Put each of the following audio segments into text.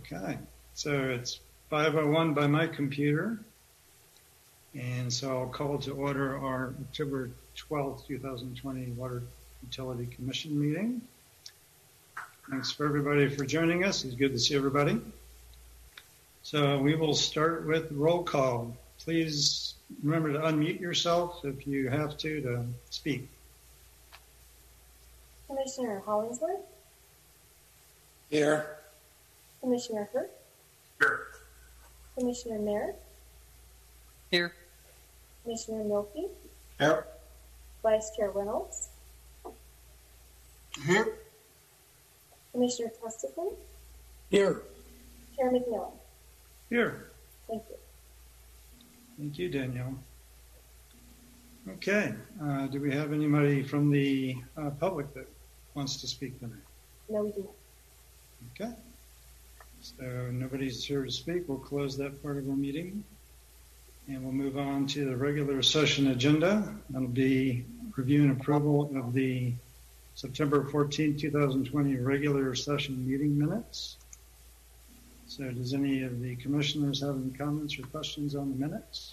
Okay, so it's 5:01 by my computer. And so I'll call to order our October 12th, 2020 Water Utility Commission meeting. Thanks for everybody for joining us. It's good to see everybody. So we will start with roll call. Please remember to unmute yourself if you have to speak. Commissioner Hollingsworth? Here. Commissioner Hurt? Here. Commissioner Merritt? Here. Commissioner Milkey? Here. Vice Chair Reynolds? Here. Commissioner Tustison? Here. Chair McMillan? Here. Thank you. Thank you, Danielle. Okay, do we have anybody from the public that wants to speak tonight? No, we do not. Okay, so nobody's here to speak. We'll close that part of our meeting and we'll move on to the regular session agenda. That'll be review and approval of the September 14, 2020 regular session meeting minutes. So does any of the commissioners have any comments or questions on the minutes?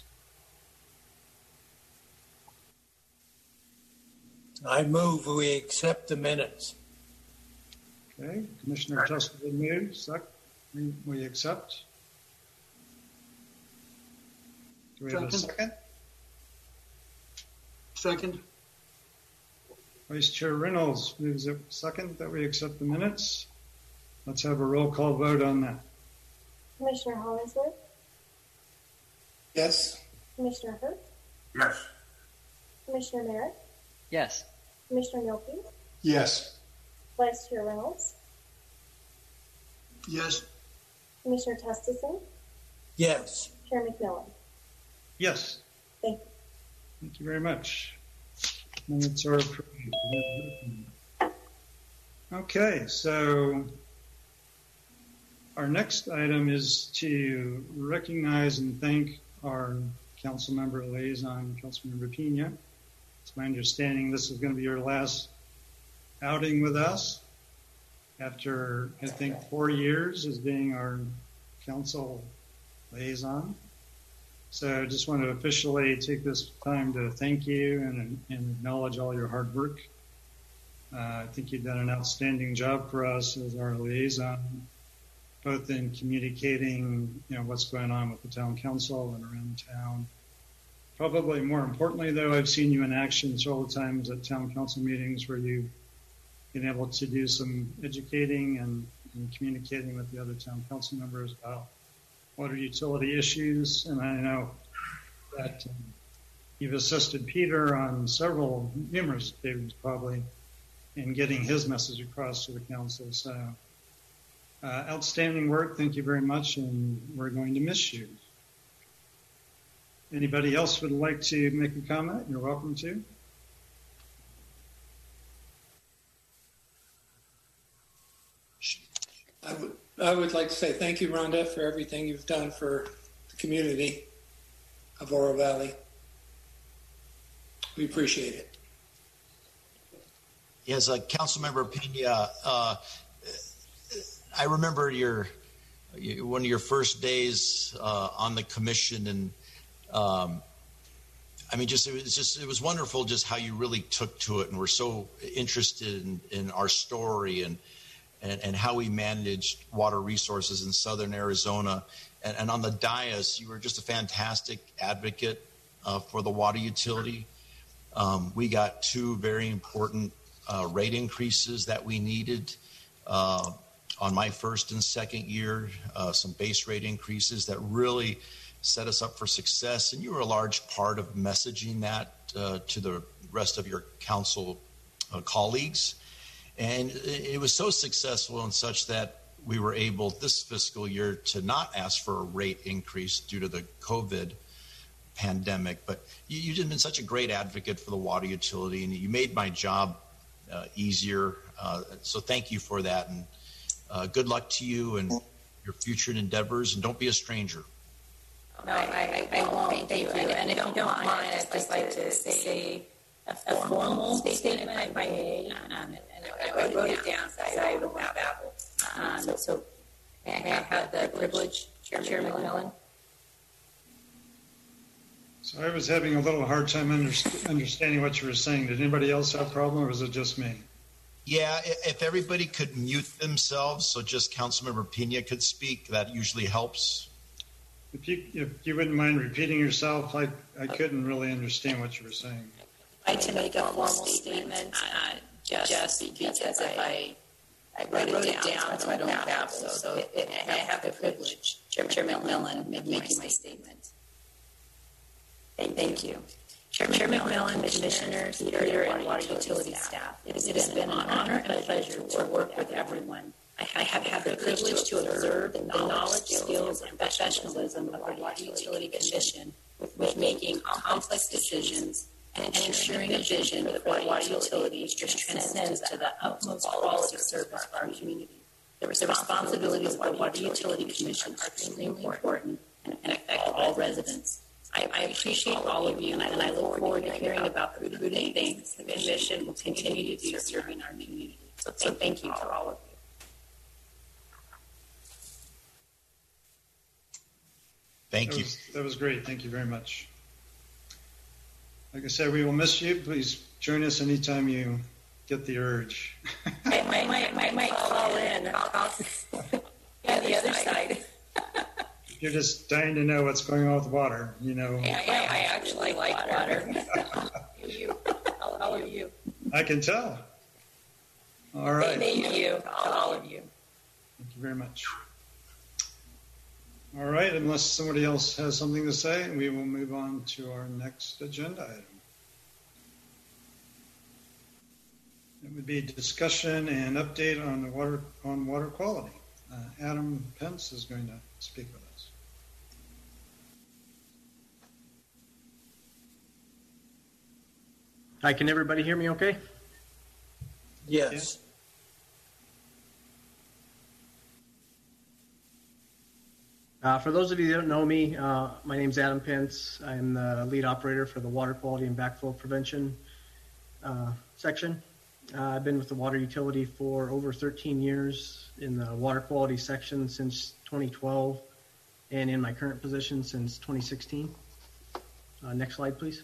I move we accept the minutes. Okay, Commissioner Tustison moves. We accept. Do we have a second? Second. Vice Chair Reynolds moves a second that we accept the minutes. Let's have a roll call vote on that. Commissioner Hollingsworth? Yes. Commissioner Hurt? Yes. Commissioner Merritt? Yes. Commissioner Milkey? Yes. Vice Chair Reynolds? Yes. Commissioner Tustison? Yes. Chair McMillan? Yes. Thank you. Thank you very much. Minutes are approved. Okay, so our next item is to recognize and thank our council member liaison, Councilmember Pena. It's my understanding this is going to be your last outing with us after, I think, 4 years as being our council liaison. So I just want to officially take this time to thank you and acknowledge all your hard work. I think you've done an outstanding job for us as our liaison, both in communicating, what's going on with the town council and around town. Probably more importantly, though, I've seen you in action several times at town council meetings where you've been able to do some educating and communicating with the other town council members about water utility issues. And I know that you've assisted Peter on numerous occasions probably in getting his message across to the council. So outstanding work. Thank you very much. And we're going to miss you. Anybody else would like to make a comment? You're welcome to. I would like to say thank you, Rhonda, for everything you've done for the community of Oro Valley. We appreciate it. Yes, Councilmember Pena, I remember one of your first days on the commission, and it was wonderful just how you really took to it and were so interested in our story and how we managed water resources in southern Arizona. And on the dais, you were just a fantastic advocate for the water utility. We got 2 very important rate increases that we needed on my first and second year, some base rate increases that really set us up for success. And you were a large part of messaging that to the rest of your council colleagues. And it was so successful and such that we were able this fiscal year to not ask for a rate increase due to the COVID pandemic. But you've been such a great advocate for the water utility, and you made my job easier. So thank you for that. And good luck to you and your future endeavors. And don't be a stranger. No, I won't. Thank you. And if you don't mind, I'd just like to say a formal statement if I may. And I wrote it down so I don't have Apple. So May I have the privilege, Chairman McMillan? So I was having a little hard time understanding what you were saying. Did anybody else have a problem, or was it just me? Yeah, if everybody could mute themselves so just Councilmember Pena could speak, that usually helps. If you wouldn't mind repeating yourself, I couldn't really understand what you were saying. I'd like to make a formal statement, just because if I wrote it down, so I don't have to. So I have the privilege, Chairman McMillan, making my statement. Thank you. Chairman McMillan, Commissioners, Peter, and Water Utility staff, it has been an honor and a pleasure to work with everyone. I have had the privilege to observe the knowledge, skills, and professionalism of the Water Utility Commission with making complex decisions and ensuring a vision for the water utilities which transcends to the utmost quality of service for our community. The responsibilities of the Water Utility Commission are extremely important and affect all residents. I appreciate all of you, and I look forward to hearing about the prudent things the Commission will continue to do serving our community. So thank you to all of you. Thank you. That was great. Thank you very much. Like I said, we will miss you. Please join us anytime you get the urge. I might call in. Yeah, the other side. You're just dying to know what's going on with water, you know. I actually like water. All of you. I can tell. All right. Thank you to all of you. Thank you very much. All right, unless somebody else has something to say, we will move on to our next agenda item. It would be discussion and update on the water quality. Adam Pence is going to speak with us. Hi, can everybody hear me okay? Yes. For those of you that don't know me, my name is Adam Pence. I'm the lead operator for the water quality and backflow prevention section. I've been with the water utility for over 13 years in the water quality section since 2012 and in my current position since 2016. Next slide, please.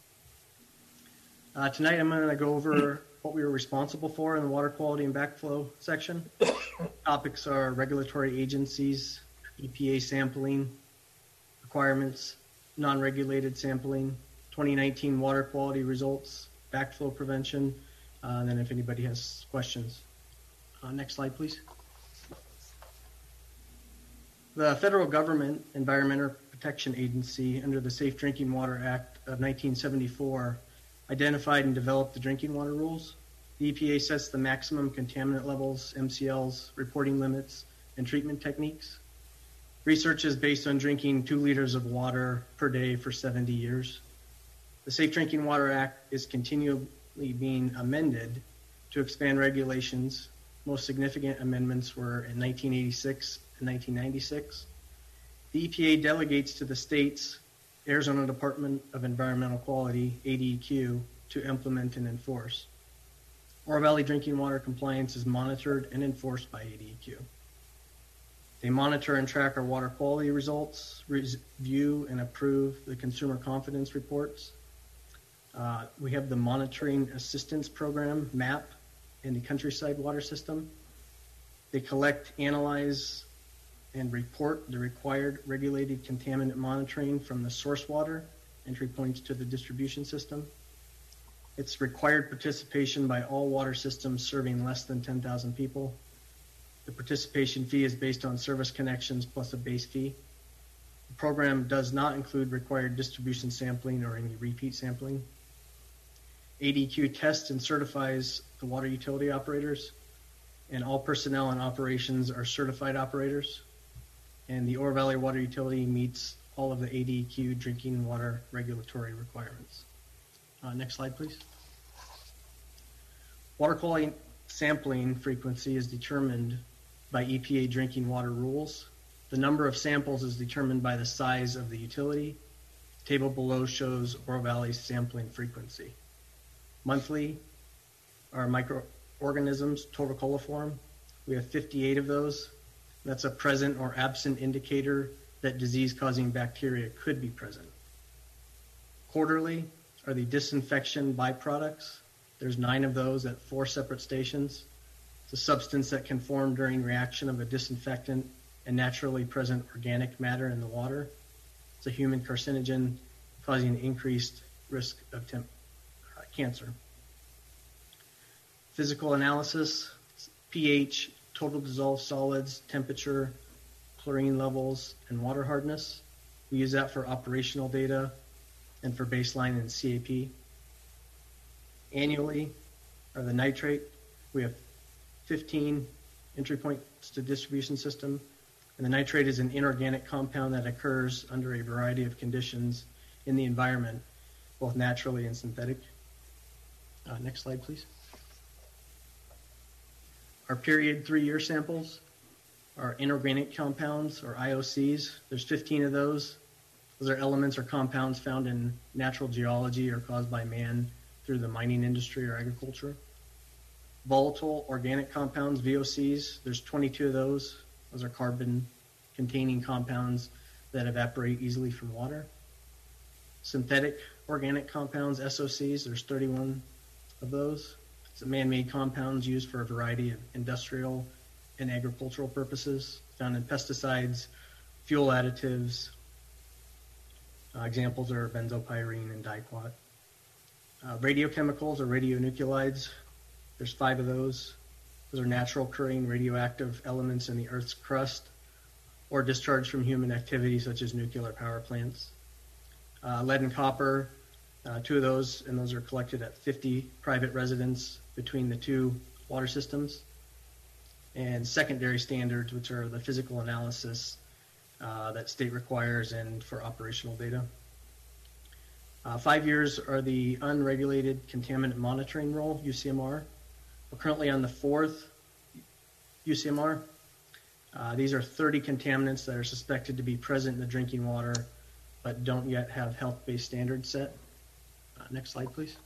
Tonight I'm going to go over what we were responsible for in the water quality and backflow section. Topics are regulatory agencies, EPA sampling requirements, non-regulated sampling, 2019 water quality results, backflow prevention, and then if anybody has questions. Next slide, please. The federal government Environmental Protection Agency under the Safe Drinking Water Act of 1974 identified and developed the drinking water rules. The EPA sets the maximum contaminant levels, MCLs, reporting limits, and treatment techniques. Research is based on drinking 2 liters of water per day for 70 years. The Safe Drinking Water Act is continually being amended to expand regulations. Most significant amendments were in 1986 and 1996. The EPA delegates to the states Arizona Department of Environmental Quality, ADEQ, to implement and enforce. Oro Valley drinking water compliance is monitored and enforced by ADEQ. They monitor and track our water quality results, review and approve the consumer confidence reports. We have the Monitoring Assistance Program, MAP, in the Countryside Water System. They collect, analyze, and report the required regulated contaminant monitoring from the source water, entry points to the distribution system. It's required participation by all water systems serving less than 10,000 people. The participation fee is based on service connections plus a base fee. The program does not include required distribution sampling or any repeat sampling. ADEQ tests and certifies the water utility operators, and all personnel and operations are certified operators. And the Oro Valley Water Utility meets all of the ADEQ drinking water regulatory requirements. Next slide, please. Water quality sampling frequency is determined by EPA drinking water rules. The number of samples is determined by the size of the utility. The table below shows Oro Valley's sampling frequency. Monthly are microorganisms, torticolliform. We have 58 of those. That's a present or absent indicator that disease-causing bacteria could be present. Quarterly are the disinfection byproducts. There's 9 of those at 4 separate stations. It's a substance that can form during reaction of a disinfectant and naturally present organic matter in the water. It's a human carcinogen causing increased risk of cancer. Physical analysis, pH, total dissolved solids, temperature, chlorine levels, and water hardness. We use that for operational data and for baseline and CAP. Annually are the nitrate. We have 15 entry points to distribution system. And the nitrate is an inorganic compound that occurs under a variety of conditions in the environment, both naturally and synthetic. Next slide, please. Our period 3-year samples are inorganic compounds, or IOCs. There's 15 of those. Those are elements or compounds found in natural geology or caused by man through the mining industry or agriculture. Volatile organic compounds, VOCs, there's 22 of those. Those are carbon-containing compounds that evaporate easily from water. Synthetic organic compounds, SOCs, there's 31 of those. It's man-made compounds used for a variety of industrial and agricultural purposes, found in pesticides, fuel additives. Examples are benzopyrene and diquat. Radiochemicals or radionuclides, there's 5 of those. Those are natural occurring radioactive elements in the Earth's crust or discharged from human activity such as nuclear power plants. Lead and copper, 2 of those, and those are collected at 50 private residents between the 2 water systems. And secondary standards, which are the physical analysis that state requires and for operational data. 5 years are the unregulated contaminant monitoring role, UCMR. We're currently on the 4th UCMR. These are 30 contaminants that are suspected to be present in the drinking water but don't yet have health-based standards set. Next slide, please.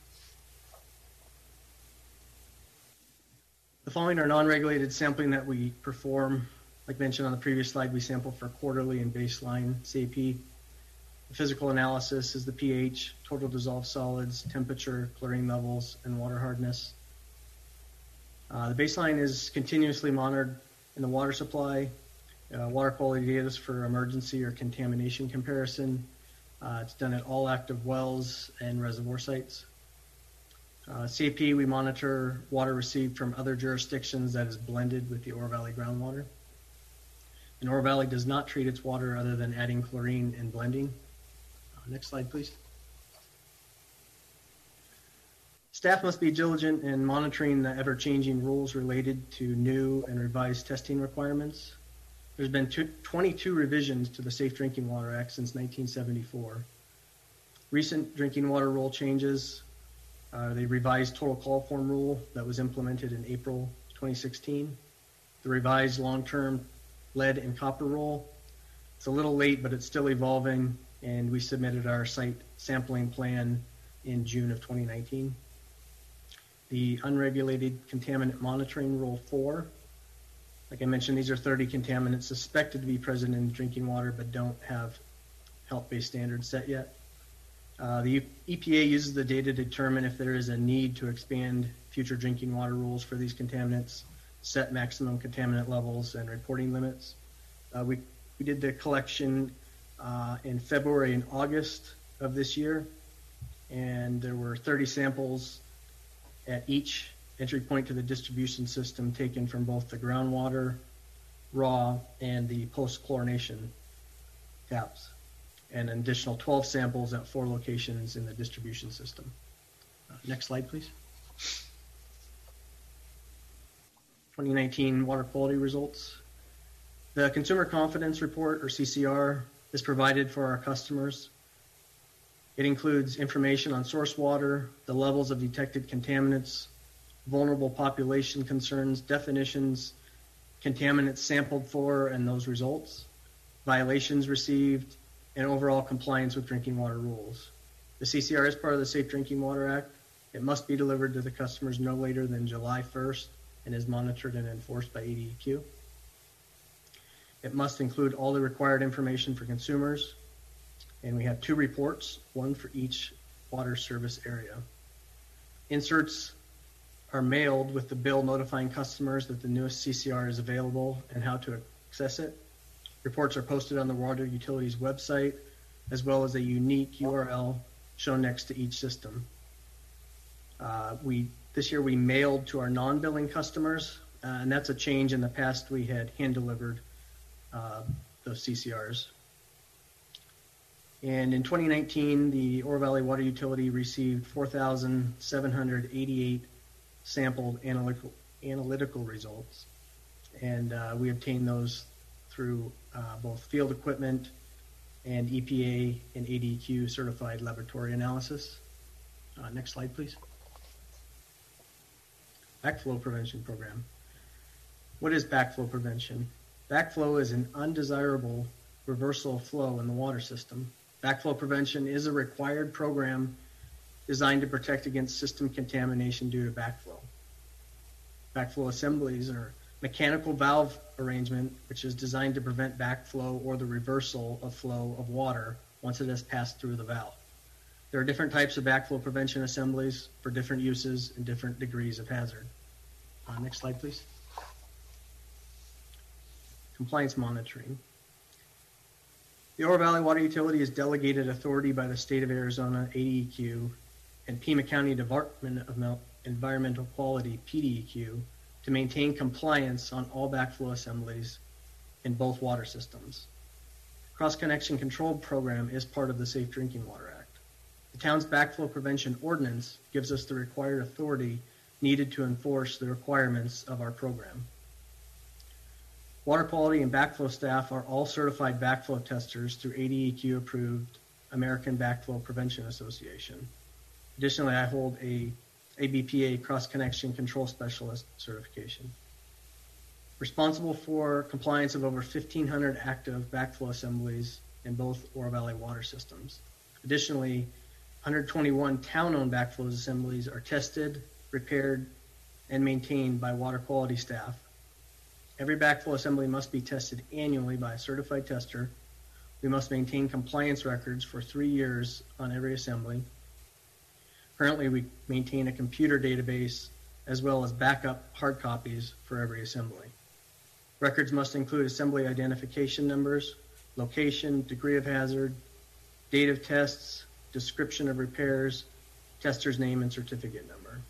The following are non-regulated sampling that we perform. Like mentioned on the previous slide, we sample for quarterly and baseline CAP. The physical analysis is the pH, total dissolved solids, temperature, chlorine levels, and water hardness. The baseline is continuously monitored in the water supply. Water quality data is for emergency or contamination comparison. It's done at all active wells and reservoir sites. CAP, we monitor water received from other jurisdictions that is blended with the Oro Valley groundwater. And Oro Valley does not treat its water other than adding chlorine and blending. Next slide, please. Staff must be diligent in monitoring the ever-changing rules related to new and revised testing requirements. There's been 22 revisions to the Safe Drinking Water Act since 1974. Recent drinking water rule changes, the revised total call form rule that was implemented in April 2016, the revised long-term lead and copper rule. It's a little late, but it's still evolving, and we submitted our site sampling plan in June of 2019. The unregulated contaminant monitoring rule 4. Like I mentioned, these are 30 contaminants suspected to be present in drinking water but don't have health-based standards set yet. The EPA uses the data to determine if there is a need to expand future drinking water rules for these contaminants, set maximum contaminant levels and reporting limits. We did the collection in February and August of this year, and there were 30 samples at each entry point to the distribution system taken from both the groundwater, raw, and the post-chlorination taps, and an additional 12 samples at 4 locations in the distribution system. Next slide, please. 2019 water quality results. The Consumer Confidence Report, or CCR, is provided for our customers. It includes information on source water, the levels of detected contaminants, vulnerable population concerns, definitions, contaminants sampled for and those results, violations received, and overall compliance with drinking water rules. The CCR is part of the Safe Drinking Water Act. It must be delivered to the customers no later than July 1st and is monitored and enforced by ADEQ. It must include all the required information for consumers. And we have 2 reports, one for each water service area. Inserts are mailed with the bill notifying customers that the newest CCR is available and how to access it. Reports are posted on the water utilities website, as well as a unique URL shown next to each system. This year we mailed to our non-billing customers, and that's a change. In the past we had hand-delivered those CCRs. And in 2019, the Oro Valley Water Utility received 4,788 sampled analytical results, and we obtained those through both field equipment and EPA and ADQ certified laboratory analysis. Next slide, please. Backflow prevention program. What is backflow prevention? Backflow is an undesirable reversal of flow in the water system. Backflow prevention is a required program designed to protect against system contamination due to backflow. Backflow assemblies are mechanical valve arrangement which is designed to prevent backflow or the reversal of flow of water once it has passed through the valve. There are different types of backflow prevention assemblies for different uses and different degrees of hazard. Next slide, please. Compliance monitoring. The Oro Valley Water Utility is delegated authority by the state of Arizona, ADEQ, and Pima County Department of Environmental Quality, PDEQ, to maintain compliance on all backflow assemblies in both water systems. Cross-connection control program is part of the Safe Drinking Water Act. The town's backflow prevention ordinance gives us the required authority needed to enforce the requirements of our program. Water quality and backflow staff are all certified backflow testers through ADEQ-approved American Backflow Prevention Association. Additionally, I hold a ABPA Cross-Connection Control Specialist certification. Responsible for compliance of over 1,500 active backflow assemblies in both Oro Valley water systems. Additionally, 121 town-owned backflow assemblies are tested, repaired, and maintained by water quality staff. Every backflow assembly must be tested annually by a certified tester. We must maintain compliance records for 3 years on every assembly. Currently, we maintain a computer database as well as backup hard copies for every assembly. Records must include assembly identification numbers, location, degree of hazard, date of tests, description of repairs, tester's name and certificate number.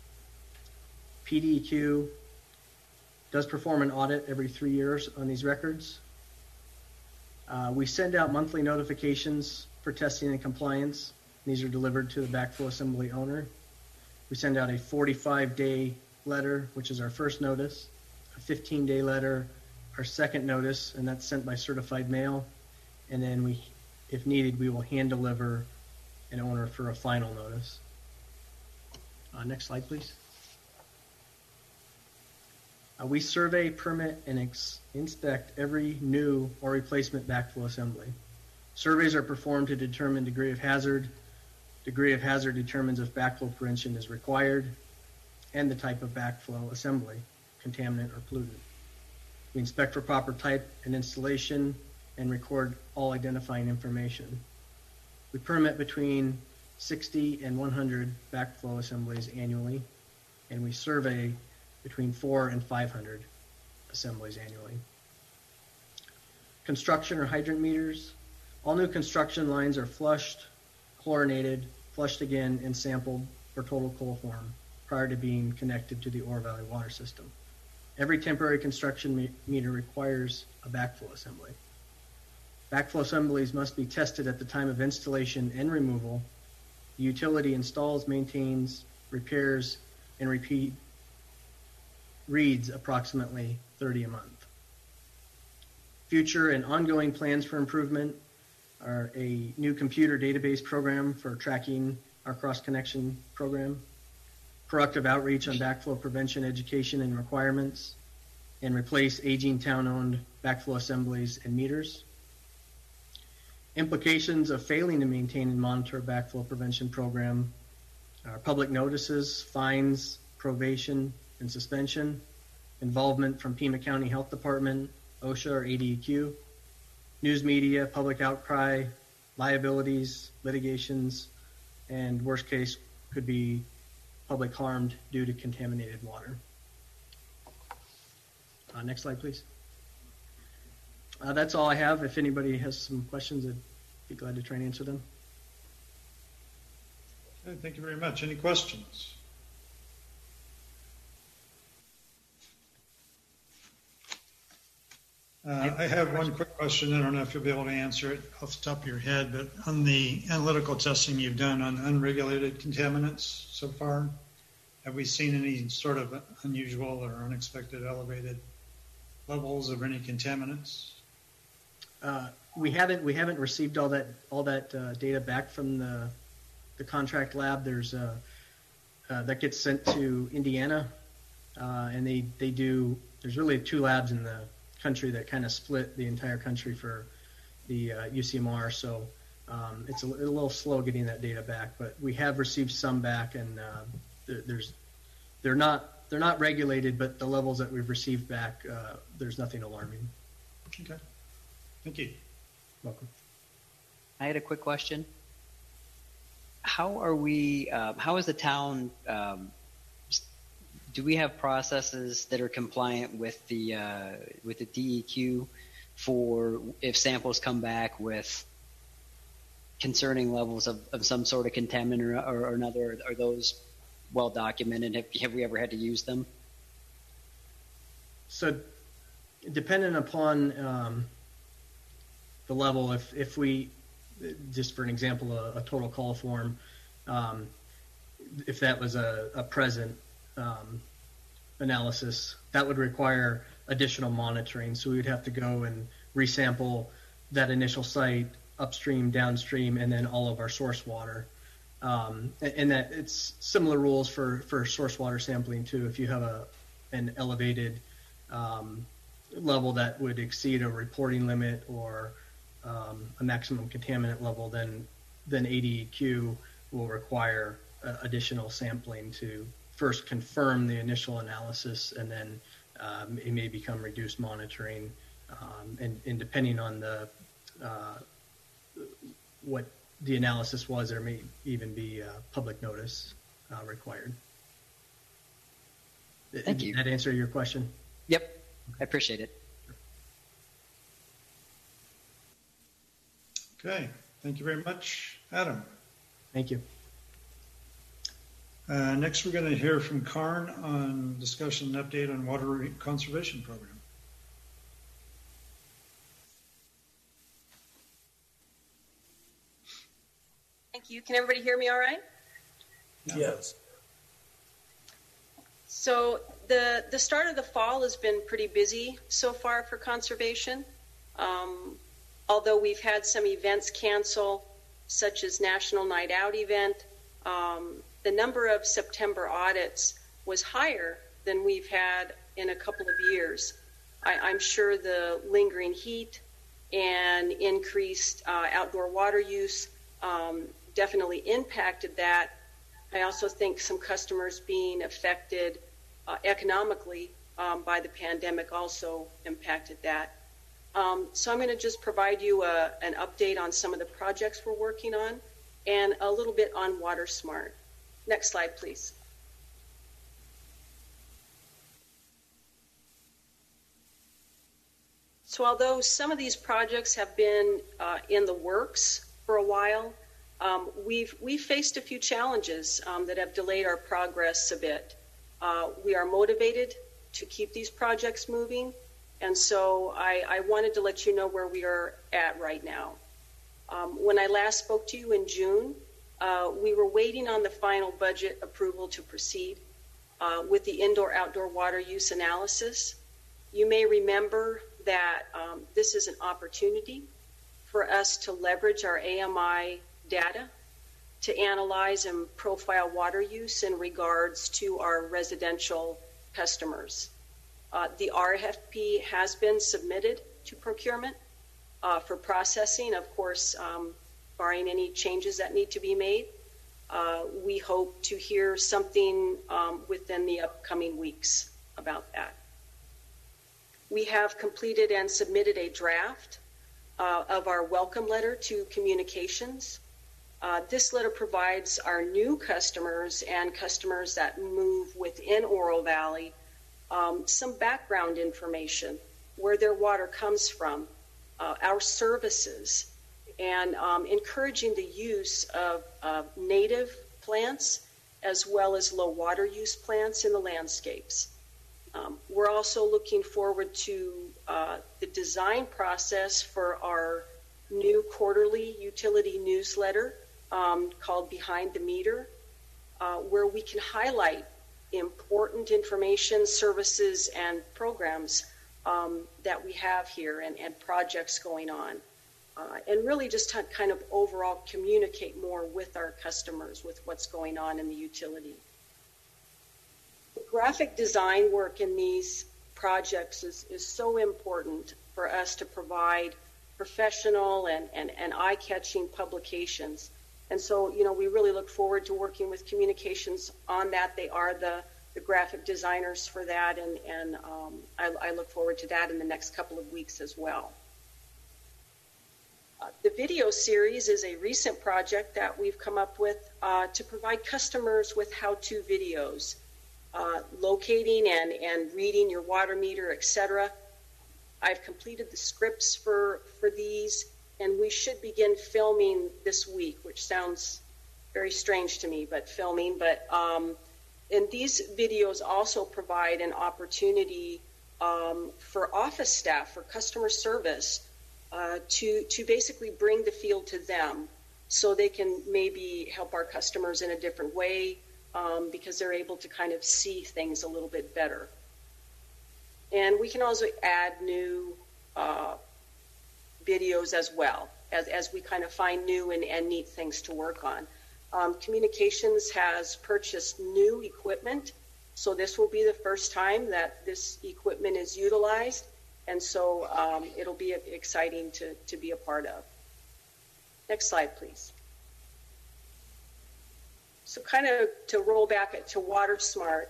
PDEQ does perform an audit every 3 years on these records. We send out monthly notifications for testing and compliance. These are delivered to the backflow assembly owner. We send out a 45-day letter, which is our first notice, a 15-day letter, our second notice, and that's sent by certified mail. And then we, if needed, we will hand deliver an owner for a final notice. Next slide, please. We survey, permit, and inspect every new or replacement backflow assembly. Surveys are performed to determine degree of hazard. Degree of hazard determines if backflow prevention is required and the type of backflow assembly, contaminant or pollutant. We inspect for proper type and installation and record all identifying information. We permit between 60 and 100 backflow assemblies annually, and we survey between 400 and 500 assemblies annually. Construction or hydrant meters. All new construction lines are flushed, chlorinated, flushed again, and sampled for total coliform prior to being connected to the Oro Valley water system. Every temporary construction meter requires a backflow assembly. Backflow assemblies must be tested at the time of installation and removal. The utility installs, maintains, repairs, and reads approximately 30 a month. Future and ongoing plans for improvement are a new computer database program for tracking our cross-connection program, proactive outreach on backflow prevention education and requirements, and replace aging town-owned backflow assemblies and meters. Implications of failing to maintain and monitor a backflow prevention program are public notices, fines, probation, and suspension, involvement from Pima County Health Department, OSHA or ADEQ, news media, public outcry, liabilities, litigations, and worst case could be public harmed due to contaminated water. Next slide, please. That's all I have. If anybody has some questions, I'd be glad to try and answer them. Okay, thank you very much. Any questions? I have one quick question. I don't know if you'll be able to answer it off the top of your head, but on the analytical testing you've done on unregulated contaminants so far, have we seen any sort of unusual or unexpected elevated levels of any contaminants? We haven't received all that data back from the contract lab. There's that gets sent to Indiana, and they do. There's really 2 labs in the country that kind of split the entire country for the UCMR. So it's a little slow getting that data back, but we have received some back, and they're not regulated, but the levels that we've received back, there's nothing alarming. Okay, thank you. Welcome. I had a quick question. How are we? How is the town? Do we have processes that are compliant with the DEQ for if samples come back with concerning levels of some sort of contaminant or another? Are those well documented? Have we ever had to use them? So, depending upon the level, if we, just for an example, a total coliform, if that was a present analysis, that would require additional monitoring. So we would have to go and resample that initial site upstream, downstream, and then all of our source water. And that it's similar rules for source water sampling too. If you have an elevated level that would exceed a reporting limit or a maximum contaminant level, then ADEQ will require additional sampling to first confirm the initial analysis, and then it may become reduced monitoring, and depending on what the analysis was, there may even be public notice required. Thank you. Did that answer your question? Yep, I appreciate it. Okay, thank you very much. Adam. Thank you. Next, we're going to hear from Karn on discussion and update on water conservation program. Thank you. Can everybody hear me all right? Yes. So the start of the fall has been pretty busy so far for conservation. Although we've had some events cancel, such as National Night Out event, the number of September audits was higher than we've had in a couple of years. I'm sure the lingering heat and increased outdoor water use definitely impacted that. I also think some customers being affected economically by the pandemic also impacted that. So I'm going to just provide you an update on some of the projects we're working on and a little bit on WaterSmart. Next slide, please. So although some of these projects have been in the works for a while, we've faced a few challenges that have delayed our progress a bit. We are motivated to keep these projects moving, and so I wanted to let you know where we are at right now. When I last spoke to you in June, we were waiting on the final budget approval to proceed with the indoor-outdoor water use analysis. You may remember that this is an opportunity for us to leverage our AMI data to analyze and profile water use in regards to our residential customers. The RFP has been submitted to procurement for processing, of course, barring any changes that need to be made. We hope to hear something within the upcoming weeks about that. we have completed and submitted a draft of our welcome letter to communications. This letter provides our new customers and customers that move within Oro Valley some background information, where their water comes from, our services, and encouraging the use of native plants as well as low water use plants in the landscapes. We're also looking forward to the design process for our new quarterly utility newsletter called Behind the Meter, where we can highlight important information, services, and programs that we have here and projects going on. And really just to kind of overall communicate more with our customers with what's going on in the utility. The graphic design work in these projects is so important for us to provide professional and eye-catching publications. And so, you know, we really look forward to working with communications on that. They are the graphic designers for that, and I look forward to that in the next couple of weeks as well. The video series is a recent project that we've come up with to provide customers with how-to videos, locating and reading your water meter, etc. I've completed the scripts for these, and we should begin filming this week, which sounds very strange to me, but filming. And these videos also provide an opportunity for office staff, for customer service, to basically bring the field to them so they can maybe help our customers in a different way because they're able to kind of see things a little bit better. And we can also add new videos as well as we kind of find new and neat things to work on. Communications has purchased new equipment, so this will be the first time that this equipment is utilized. And so it'll be exciting to be a part of. Next slide, please. So kind of to roll back to WaterSmart,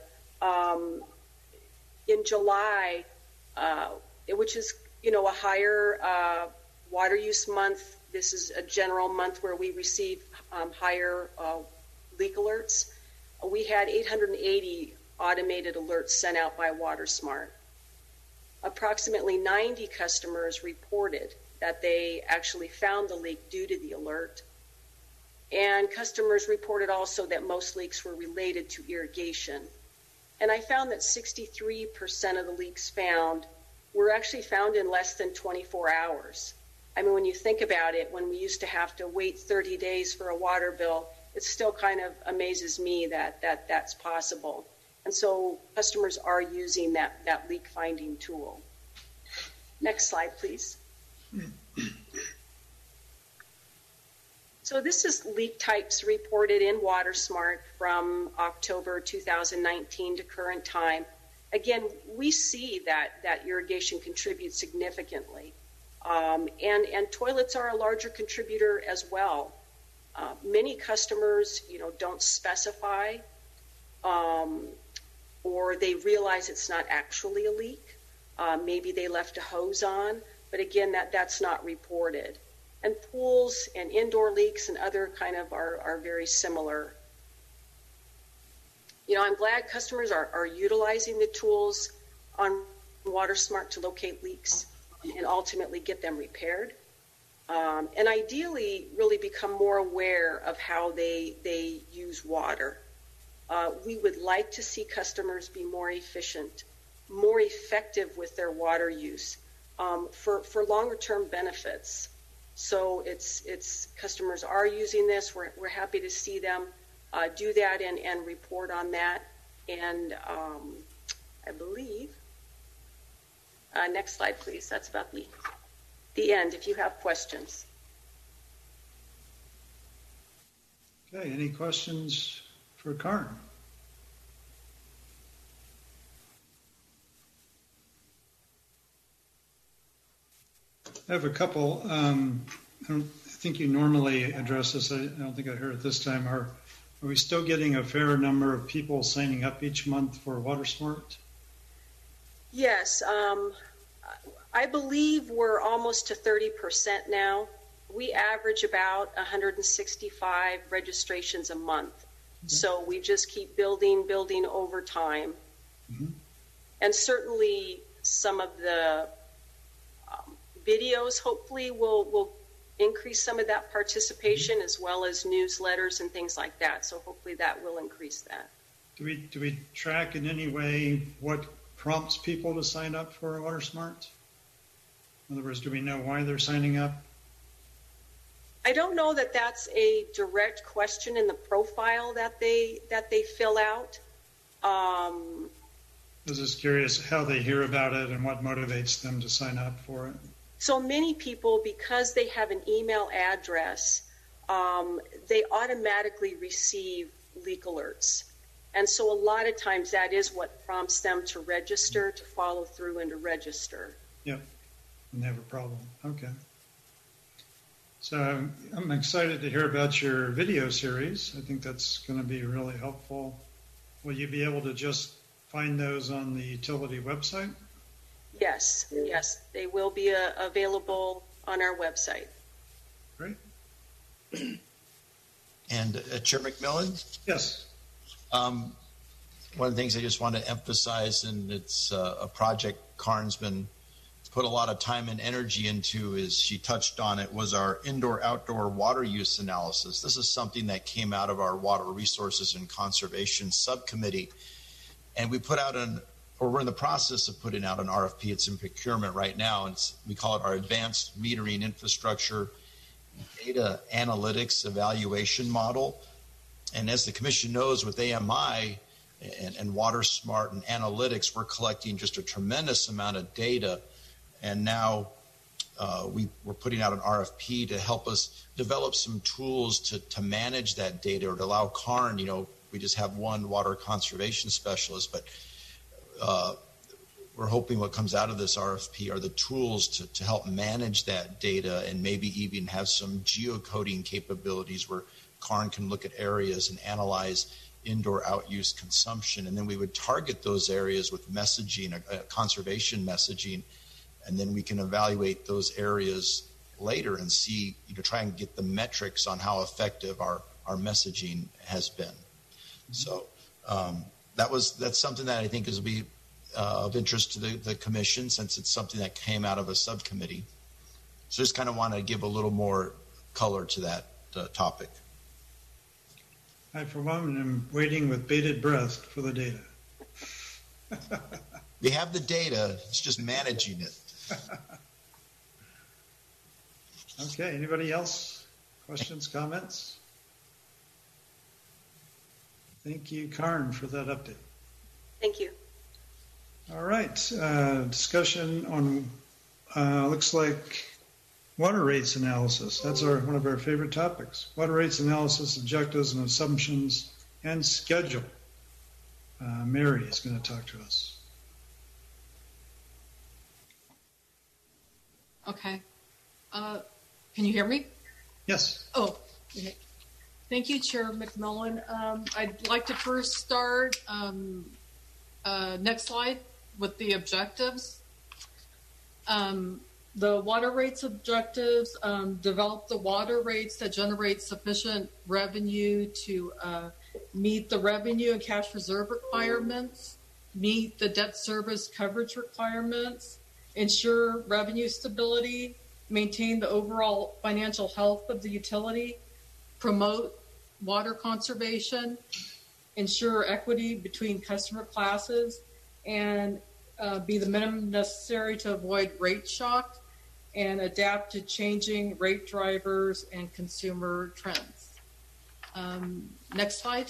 in July, which is, you know, a higher water use month. This is a general month where we receive higher leak alerts. We had 880 automated alerts sent out by WaterSmart. Approximately 90 customers reported that they actually found the leak due to the alert. And customers reported also that most leaks were related to irrigation. And I found that 63% of the leaks found were actually found in less than 24 hours. I mean, when you think about it, when we used to have to wait 30 days for a water bill, it still kind of amazes me that that's possible. And so customers are using that leak finding tool. Next slide, please. So this is leak types reported in WaterSmart from October 2019 to current time. Again, we see that irrigation contributes significantly. And toilets are a larger contributor as well. Many customers, you know, don't specify or they realize it's not actually a leak. Maybe they left a hose on, but again, that's not reported. And pools and indoor leaks and other kind of are very similar. You know, I'm glad customers are utilizing the tools on WaterSmart to locate leaks and ultimately get them repaired. And ideally really become more aware of how they use water. We would like to see customers be more efficient, more effective with their water use for longer term benefits. So it's customers are using this. We're happy to see them do that and report on that. And I believe, next slide, please. That's about the end, if you have questions. Okay, any questions for Karen? I have a couple. I think you normally address this. I don't think I heard it this time. Are we still getting a fair number of people signing up each month for WaterSmart? Yes. I believe we're almost to 30% now. We average about 165 registrations a month. So we just keep building over time. And certainly some of the videos hopefully will increase some of that participation, as well as newsletters and things like that. So hopefully that will increase that. Do we track in any way what prompts people to sign up for WaterSmart? In other words, do we know why they're signing up? I don't know that that's a direct question in the profile that they fill out. I was just curious how they hear about it and what motivates them to sign up for it. So many people, because they have an email address, they automatically receive leak alerts. And so a lot of times that is what prompts them to register, to follow through and to register. Yep, and they have a problem. Okay. So I'm excited to hear about your video series. I think that's going to be really helpful. Will you be able to just find those on the utility website? Yes, they will be available on our website. Great. And Chair McMillan? Yes. One of the things I just want to emphasize, and it's a project Karen's been put a lot of time and energy into, is she touched on it, was our indoor-outdoor water use analysis. This is something that came out of our Water Resources and Conservation Subcommittee. And we put out we're in the process of putting out an RFP. It's in procurement right now. And we call it our Advanced Metering Infrastructure Data Analytics Evaluation Model. And as the Commission knows, with AMI and WaterSmart and analytics, we're collecting just a tremendous amount of data. And now we're putting out an RFP to help us develop some tools to manage that data, or to allow Karen, we just have one water conservation specialist, but we're hoping what comes out of this RFP are the tools to help manage that data, and maybe even have some geocoding capabilities where Karen can look at areas and analyze indoor out use consumption. And then we would target those areas with messaging, conservation messaging, and then we can evaluate those areas later and see, try and get the metrics on how effective our messaging has been. So that's something that I think will be of interest to the Commission, since it's something that came out of a subcommittee. So just kind of want to give a little more color to that topic. I, for one, am waiting with bated breath for the data. We have the data, it's just managing it. Okay, anybody else? Questions, comments? Thank you, Karen, for that update. Thank you. All right, discussion on, looks like water rates analysis. That's one of our favorite topics. Water rates analysis, objectives and assumptions, and schedule. Mary is going to talk to us. Okay. Can you hear me? Yes. Oh, okay. Thank you, Chair McMillan. I'd like to first start, next slide, with the objectives. The water rates objectives develop the water rates that generate sufficient revenue to meet the revenue and cash reserve requirements, meet the debt service coverage requirements, ensure revenue stability, maintain the overall financial health of the utility, promote water conservation, ensure equity between customer classes, and be the minimum necessary to avoid rate shock, and adapt to changing rate drivers and consumer trends. Next slide.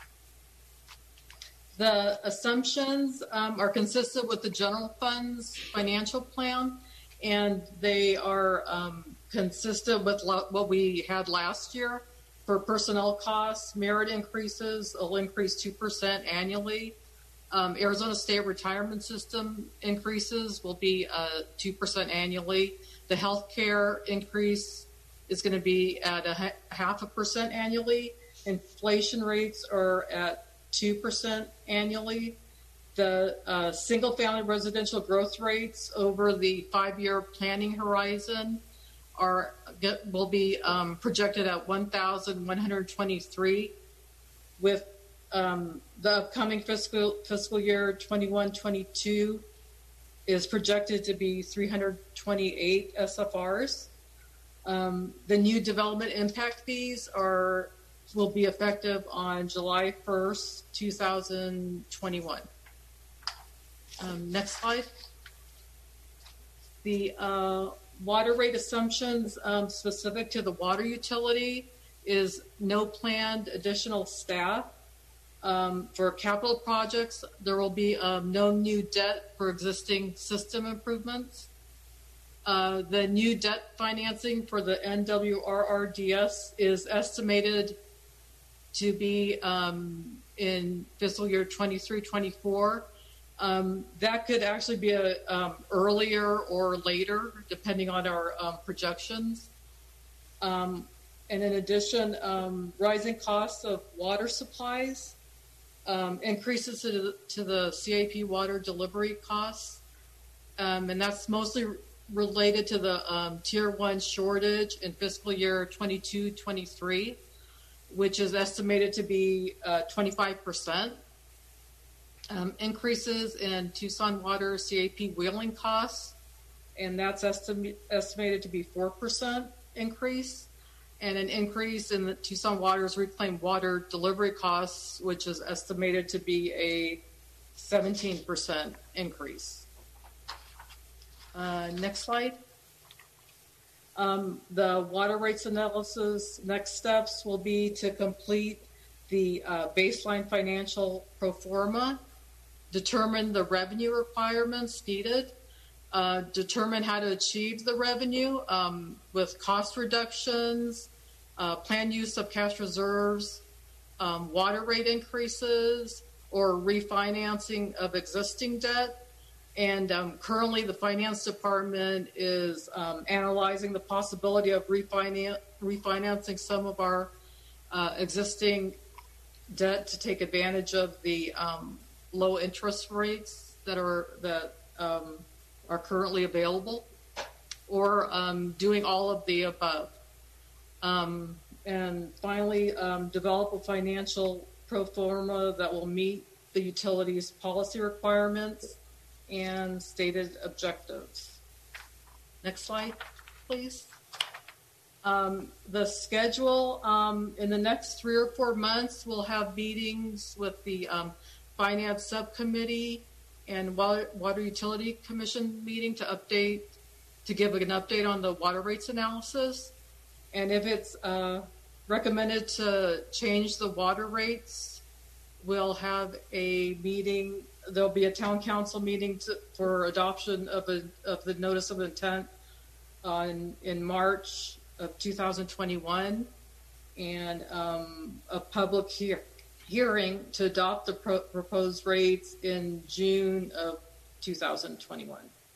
The assumptions are consistent with the general fund's financial plan, and they are consistent with what we had last year. For personnel costs, merit increases will increase 2% annually. Arizona State Retirement System increases will be 2% annually. The healthcare increase is going to be at 0.5% annually. Inflation rates are at 2% annually. The single-family residential growth rates over the 5-year planning horizon will be projected at 1,123, with the upcoming fiscal year 21-22 is projected to be 328 SFRs. The new development impact fees will be effective on July 1st, 2021. Next slide. The water rate assumptions specific to the water utility is no planned additional staff. For capital projects, there will be no new debt for existing system improvements. The new debt financing for the NWRRDS is estimated to be in fiscal year 23-24. That could actually be earlier or later, depending on our projections. And in addition, rising costs of water supplies, increases to the CAP water delivery costs, and that's mostly related to the Tier 1 shortage in fiscal year 22-23, which is estimated to be 25%. Increases in Tucson Water CAP wheeling costs, and that's estimated to be 4% increase, and an increase in the Tucson Water's reclaimed water delivery costs, which is estimated to be a 17% increase. Next slide. The water rates analysis next steps will be to complete the baseline financial pro forma, determine the revenue requirements needed, determine how to achieve the revenue with cost reductions, planned use of cash reserves, water rate increases, or refinancing of existing debt. And currently the finance department is analyzing the possibility of refinancing some of our existing debt to take advantage of the low interest rates that are currently available, or doing all of the above. And finally, develop a financial pro forma that will meet the utility's policy requirements and stated objectives. Next slide, please. The schedule in the next 3 or 4 months, we'll have meetings with the Finance Subcommittee and Water Utility Commission meeting to give an update on the water rates analysis. And if it's recommended to change the water rates, we'll have a meeting. There'll be a town council meeting for adoption of the notice of intent in March of 2021, and a public hearing to adopt the proposed rates in June of 2021.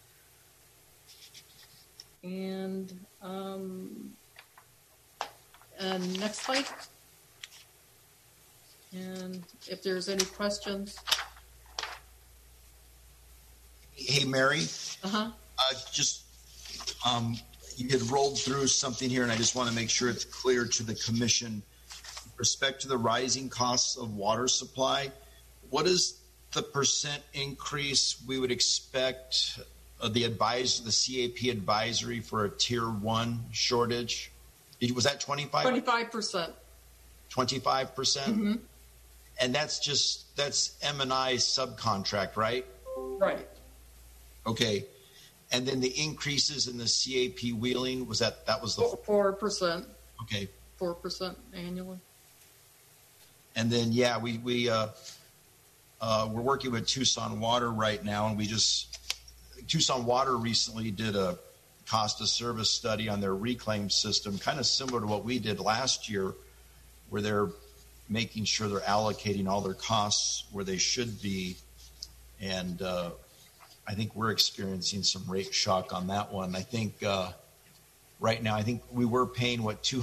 And next slide. And if there's any questions. Hey, Mary. You had rolled through something here, and I just want to make sure it's clear to the commission. With respect to the rising costs of water supply, what is the percent increase we would expect the CAP advisory for a Tier 1 shortage? Was that 25? 25%. 25%? Mm-hmm. And that's M&I subcontract, right? Right. Okay. And then the increases in the CAP wheeling, was that was the 4%? Okay. 4% annually. And then, yeah, we're working with Tucson Water right now, and Tucson Water recently did a cost of service study on their reclaim system, kind of similar to what we did last year, where they're making sure they're allocating all their costs where they should be. And I think we're experiencing some rate shock on that one. I think right now, I think we were paying,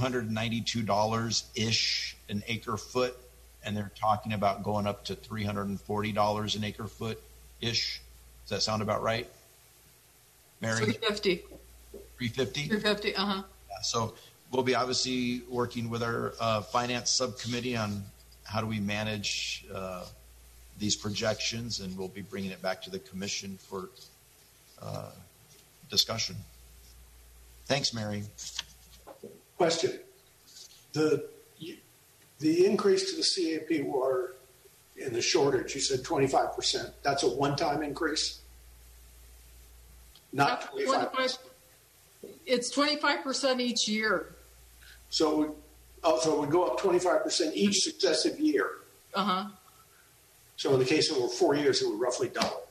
$292-ish an acre foot, and they're talking about going up to $340 an acre foot ish. Does that sound about right, Mary? 350. 350. 350. Yeah, so we'll be obviously working with our finance subcommittee on how do we manage these projections, and we'll be bringing it back to the commission for discussion. Thanks, Mary. Question. The increase to the CAP water in the shortage, you said 25%. That's a one-time increase? Not 25%? It's 25% each year. So it would go up 25% each successive year. Uh-huh. So in the case of 4 years, it would roughly double.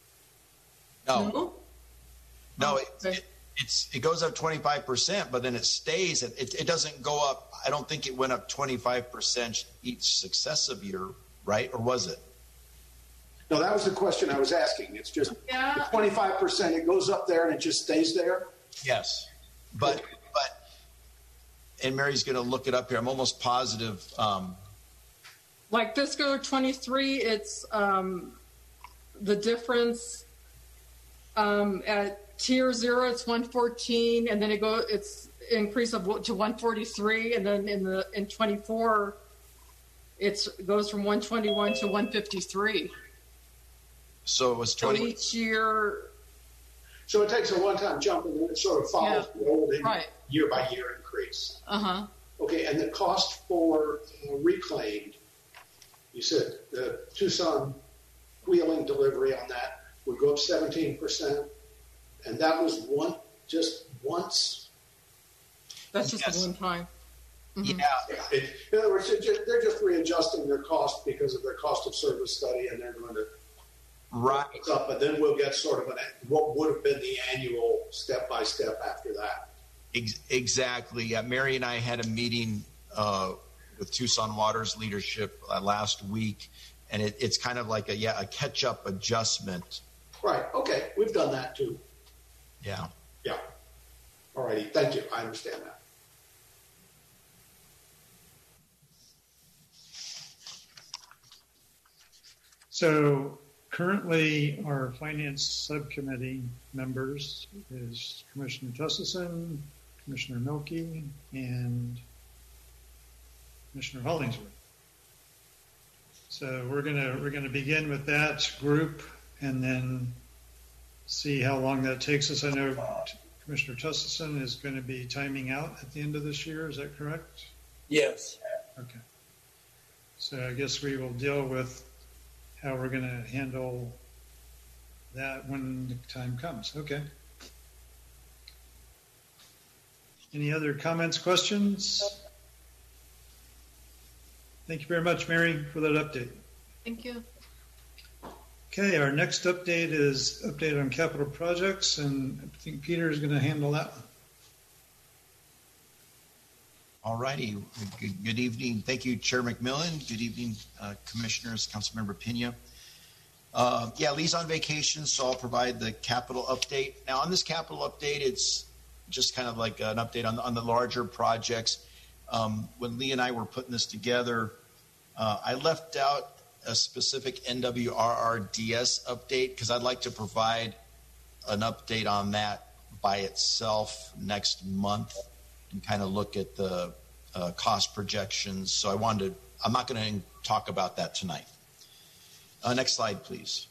No, it goes up 25%, but then it stays. It doesn't go up. I don't think it went up 25% each successive year, right? Or was it? No, that was the question I was asking. It's just 25%. It goes up there and it just stays there. Yes, but and Mary's going to look it up here. I'm almost positive. Like fiscal 23, it's the difference at tier 0, it's 114, and then it's increase to 143, and then in 24, it goes from 121 to 153. So it was 20. So each year. So it takes a one-time jump and then it sort of follows the old year-by-year increase. Uh-huh. Okay, and the cost for reclaimed, you said the Tucson wheeling delivery on that would go up 17%, and that was just once? That's just a one time. Mm-hmm. Yeah. In other words, they're just readjusting their cost because of their cost of service study, and they're going to up, but then we'll get sort of what would have been the annual step-by-step after that. Exactly. Yeah, Mary and I had a meeting with Tucson Water's leadership last week, and it's kind of like a catch-up adjustment. Right. Okay. We've done that too. Yeah. Yeah. All righty. Thank you. I understand that. So currently our finance subcommittee members is Commissioner Tustison, Commissioner Milkey, and Commissioner Hollingsworth. So we're gonna begin with that group and then see how long that takes us. I know Commissioner Tustison is going to be timing out at the end of this year. Is that correct? Yes. Okay. So I guess we will deal with how we're going to handle that when the time comes. Okay. Any other comments, questions? Thank you very much, Mary, for that update. Thank you. Okay, our next update is update on capital projects, and I think Peter is going to handle that one. All righty. Good evening. Thank you, Chair McMillan. Good evening, Commissioners, Councilmember Pena. Lee's on vacation, so I'll provide the capital update. Now, on this capital update, it's just kind of like an update on the larger projects. When Lee and I were putting this together, I left out a specific NWRRDS update because I'd like to provide an update on that by itself next month and kind of look at the cost projections. So I'm not going to talk about that tonight. Next slide, please.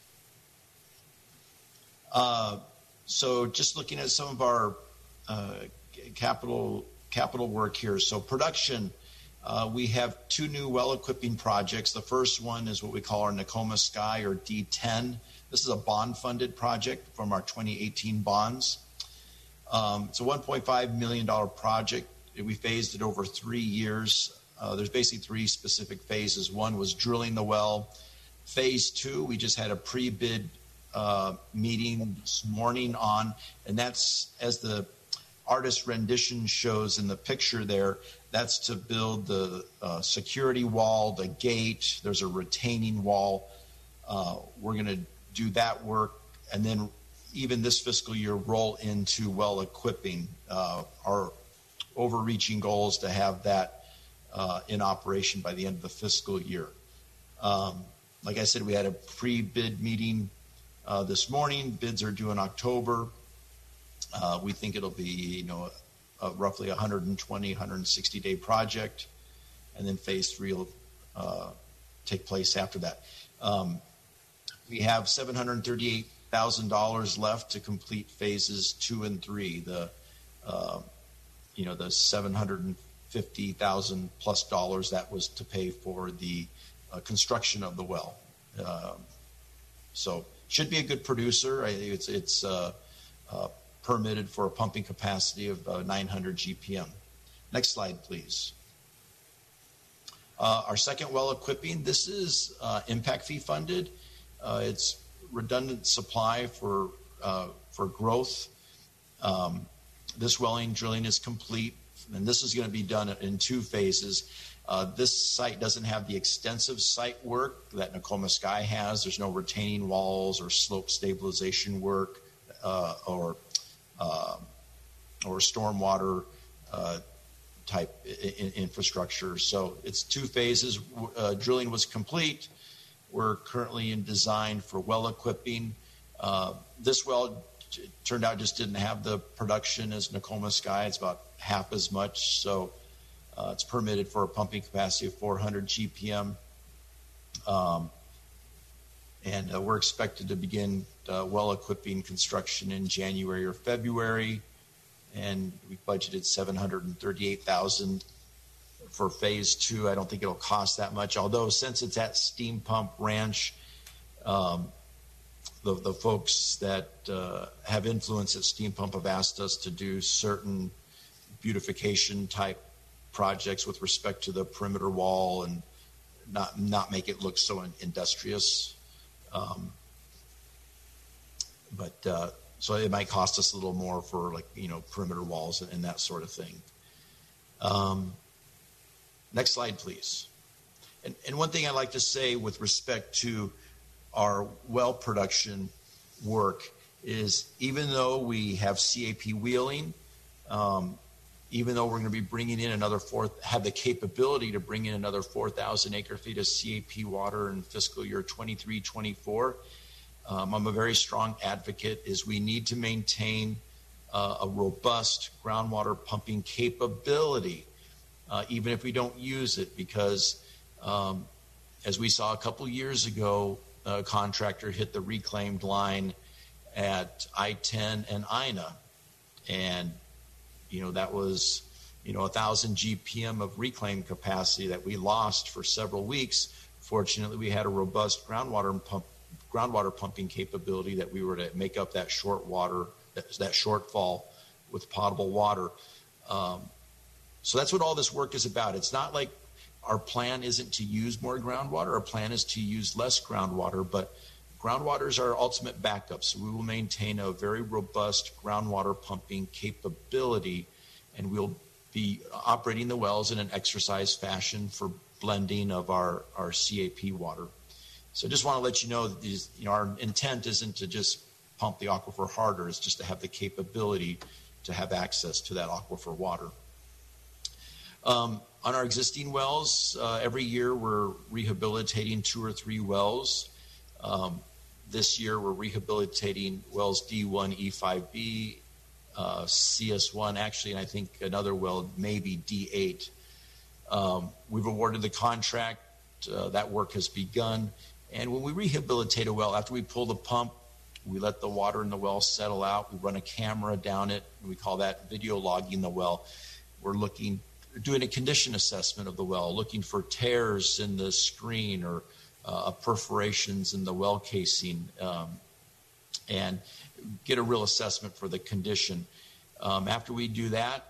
So just looking at some of our capital work here. So production, we have two new well equipping projects. The first one is what we call our Nakoma Sky, or D10. This is a bond funded project from our 2018 bonds. It's a $1.5 million project. We phased it over 3 years. There's basically three specific phases. One was drilling the well. Phase 2, we just had a pre-bid meeting this morning on, and that's, as the artist rendition shows in the picture there, that's to build the security wall, the gate. There's a retaining wall. We're going to do that work, and then even this fiscal year roll into well equipping. Our overreaching goal is to have that in operation by the end of the fiscal year. Like I said, we had a pre-bid meeting this morning. Bids are due in October. We think it'll be, roughly 120, 160-day project, and then phase 3 will take place after that. We have $738,000 left to complete phases 2 and 3. The $750,000 plus that was to pay for the construction of the well. So should be a good producer. It's permitted for a pumping capacity of 900 GPM. Next slide, please. Our second well equipping, this is impact fee funded. It's redundant supply for growth. This welling drilling is complete, and this is going to be done in 2 phases. This site doesn't have the extensive site work that Nakoma Sky has. There's no retaining walls or slope stabilization work or stormwater type infrastructure. So it's 2 phases. Drilling was complete. We're currently in design for well equipping. This well turned out just didn't have the production as Nakoma Sky. It's about half as much. So it's permitted for a pumping capacity of 400 GPM. And we're expected to begin well equipping construction in January or February. And we budgeted $738,000 for phase 2. I don't think it'll cost that much, although since it's at Steam Pump Ranch, the folks that have influence at Steam Pump have asked us to do certain beautification type projects with respect to the perimeter wall and not make it look so industrious. So it might cost us a little more for perimeter walls and that sort of thing. Next slide, please. And one thing I'd like to say with respect to our well production work is even though we have CAP wheeling, even though we're going to be bringing in have the capability to bring in another 4,000 acre feet of CAP water in fiscal year 23-24, I'm a very strong advocate is we need to maintain a robust groundwater pumping capability, even if we don't use it, because as we saw a couple years ago, a contractor hit the reclaimed line at I-10 and INA, and that was 1,000 GPM of reclaim capacity that we lost for several weeks. Fortunately, we had a robust groundwater pumping capability that we were to make up that that shortfall with potable water. So that's what all this work is about. It's not like our plan isn't to use more groundwater. Our plan is to use less groundwater, but groundwater is our ultimate backup. So we will maintain a very robust groundwater pumping capability, and we'll be operating the wells in an exercise fashion for blending of our CAP water. So I just want to let you know that our intent isn't to just pump the aquifer harder. It's just to have the capability to have access to that aquifer water. On our existing wells, every year we're rehabilitating 2 or 3 wells. This year we're rehabilitating wells D1, E5B, CS1, actually, and I think another well, maybe D8. We've awarded the contract. That work has begun. And when we rehabilitate a well, after we pull the pump, we let the water in the well settle out. We run a camera down it. And we call that video logging the well. We're doing a condition assessment of the well, looking for tears in the screen or perforations in the well casing, and get a real assessment for the condition. After we do that,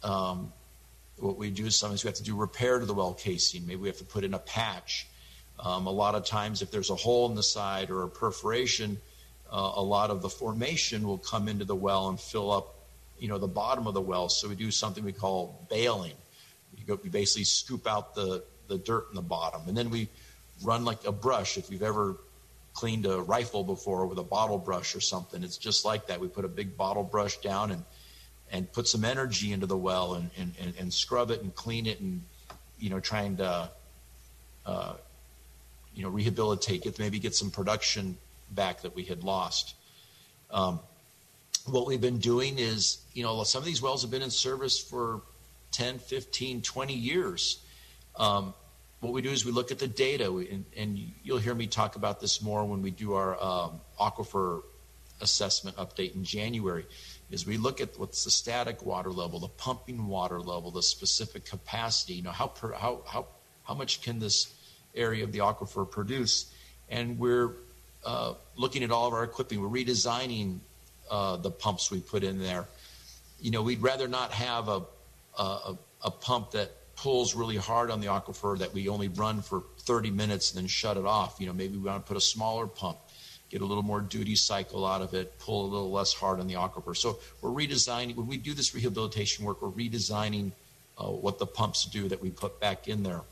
what we do is sometimes we have to do repair to the well casing. Maybe we have to put in a patch. A lot of times if there's a hole in the side or a perforation, a lot of the formation will come into the well and fill up the bottom of the well. So we do something we call bailing. We basically scoop out the dirt in the bottom, and then we run like a brush. If you've ever cleaned a rifle before with a bottle brush or something, it's just like that. We put a big bottle brush down and put some energy into the well and scrub it and clean it and trying to rehabilitate it, maybe get some production back that we had lost. What we've been doing is, some of these wells have been in service for 10, 15, 20 years. What we do is we look at the data, and you'll hear me talk about this more when we do our aquifer assessment update in January, is we look at what's the static water level, the pumping water level, the specific capacity, how much can this area of the aquifer produce? And we're looking at all of our equipment. We're redesigning the pumps we put in there. We'd rather not have a pump that pulls really hard on the aquifer that we only run for 30 minutes and then shut it off. Maybe we want to put a smaller pump, get a little more duty cycle out of it, pull a little less hard on the aquifer. So we're redesigning. When we do this rehabilitation work, we're redesigning what the pumps do that we put back in there.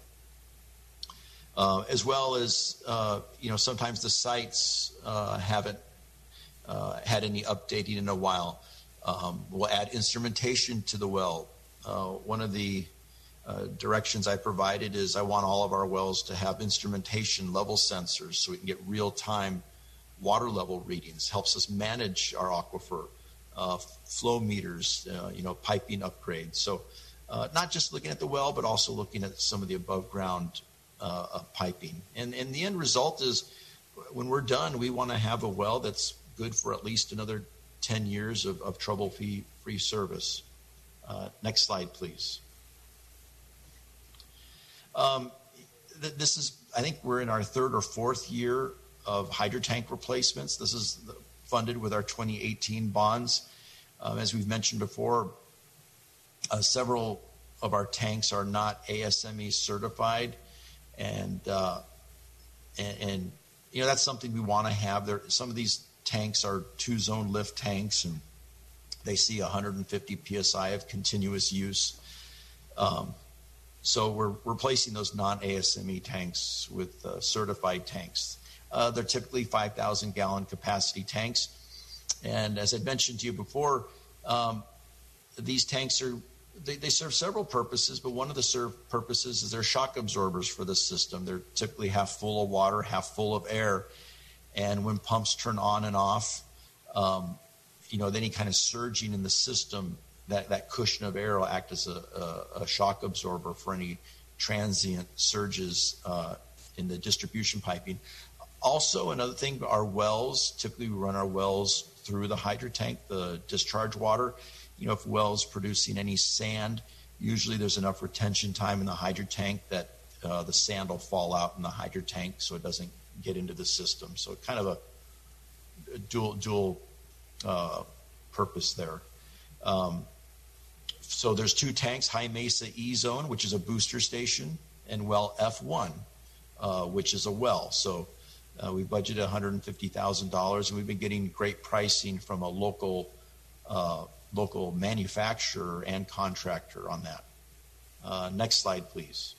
As well as, sometimes the sites haven't had any updating in a while. We'll add instrumentation to the well. One of the directions I provided is I want all of our wells to have instrumentation level sensors so we can get real-time water level readings. Helps us manage our aquifer, flow meters, piping upgrades. So not just looking at the well, but also looking at some of the above ground piping. And the end result is when we're done, we want to have a well that's good for at least another 10 years of trouble-free service. Next slide, please. This is, I think we're in our third or fourth year of hydrotank replacements. This is funded with our 2018 bonds. As we've mentioned before, several of our tanks are not ASME certified, and that's something we want to have. Some of these tanks are 2-zone lift tanks, and they see 150 psi of continuous use. So we're replacing those non-ASME tanks with certified tanks. They're typically 5,000 gallon capacity tanks. And as I mentioned to you before, these tanks they serve several purposes, but one of the purposes is they're shock absorbers for the system. They're typically half full of water, half full of air. And when pumps turn on and off, any kind of surging in the system, that cushion of air will act as a shock absorber for any transient surges in the distribution piping. Also, another thing, our wells, typically we run our wells through the hydrotank, the discharge water. If wells producing any sand, usually there's enough retention time in the hydrotank that the sand will fall out in the hydrotank so it doesn't get into the system. So kind of a dual purpose there. So there's 2 tanks, High Mesa E-Zone, which is a booster station, and well F1, which is a well. So we budgeted $150,000, and we've been getting great pricing from a local manufacturer and contractor on that. Next slide, please.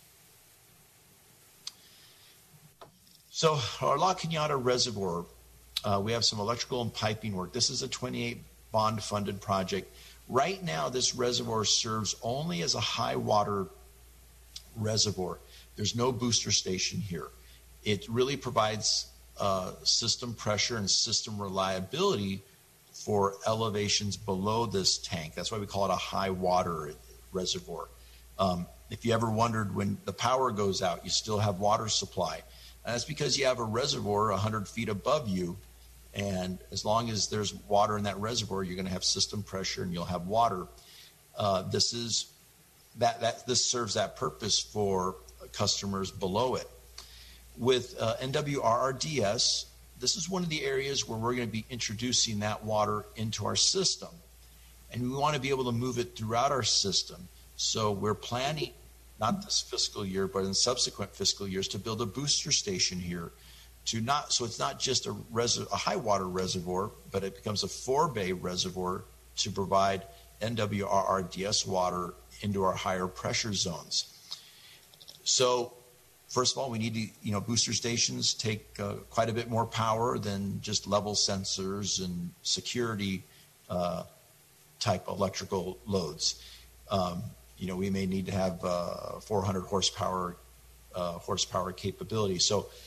So our La Cañada Reservoir, we have some electrical and piping work. This is a 28 bond-funded project. Right now, this reservoir serves only as a high water reservoir. There's no booster station here. It really provides system pressure and system reliability for elevations below this tank. That's why we call it a high water reservoir. If you ever wondered, when the power goes out, you still have water supply. And that's because you have a reservoir 100 feet above you. And as long as there's water in that reservoir, you're going to have system pressure and you'll have water. This serves that purpose for customers below it. With NWRRDS, this is one of the areas where we're going to be introducing that water into our system. And we want to be able to move it throughout our system. So we're planning, not this fiscal year, but in subsequent fiscal years, to build a booster station here. So it's not just a high water reservoir, but it becomes a 4-bay reservoir to provide NWRRDS water into our higher pressure zones. So first of all, we need to, booster stations take quite a bit more power than just level sensors and security type electrical loads. We may need to have 400 horsepower capability. So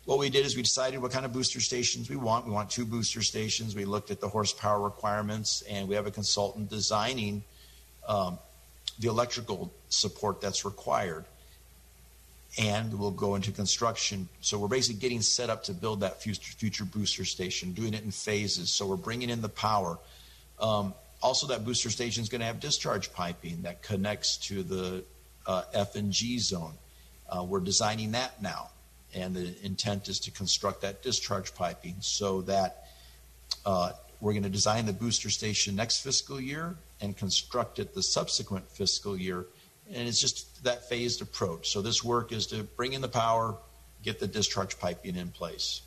what we did is we decided what kind of booster stations we want. We want 2 booster stations. We looked at the horsepower requirements, and we have a consultant designing the electrical support that's required. And we'll go into construction. So we're basically getting set up to build that future booster station, doing it in phases. So we're bringing in the power. Also, that booster station is going to have discharge piping that connects to the F and G zone. We're designing that now. And the intent is to construct that discharge piping so that we're going to design the booster station next fiscal year and construct it the subsequent fiscal year. And it's just that phased approach. So this work is to bring in the power, get the discharge piping in place.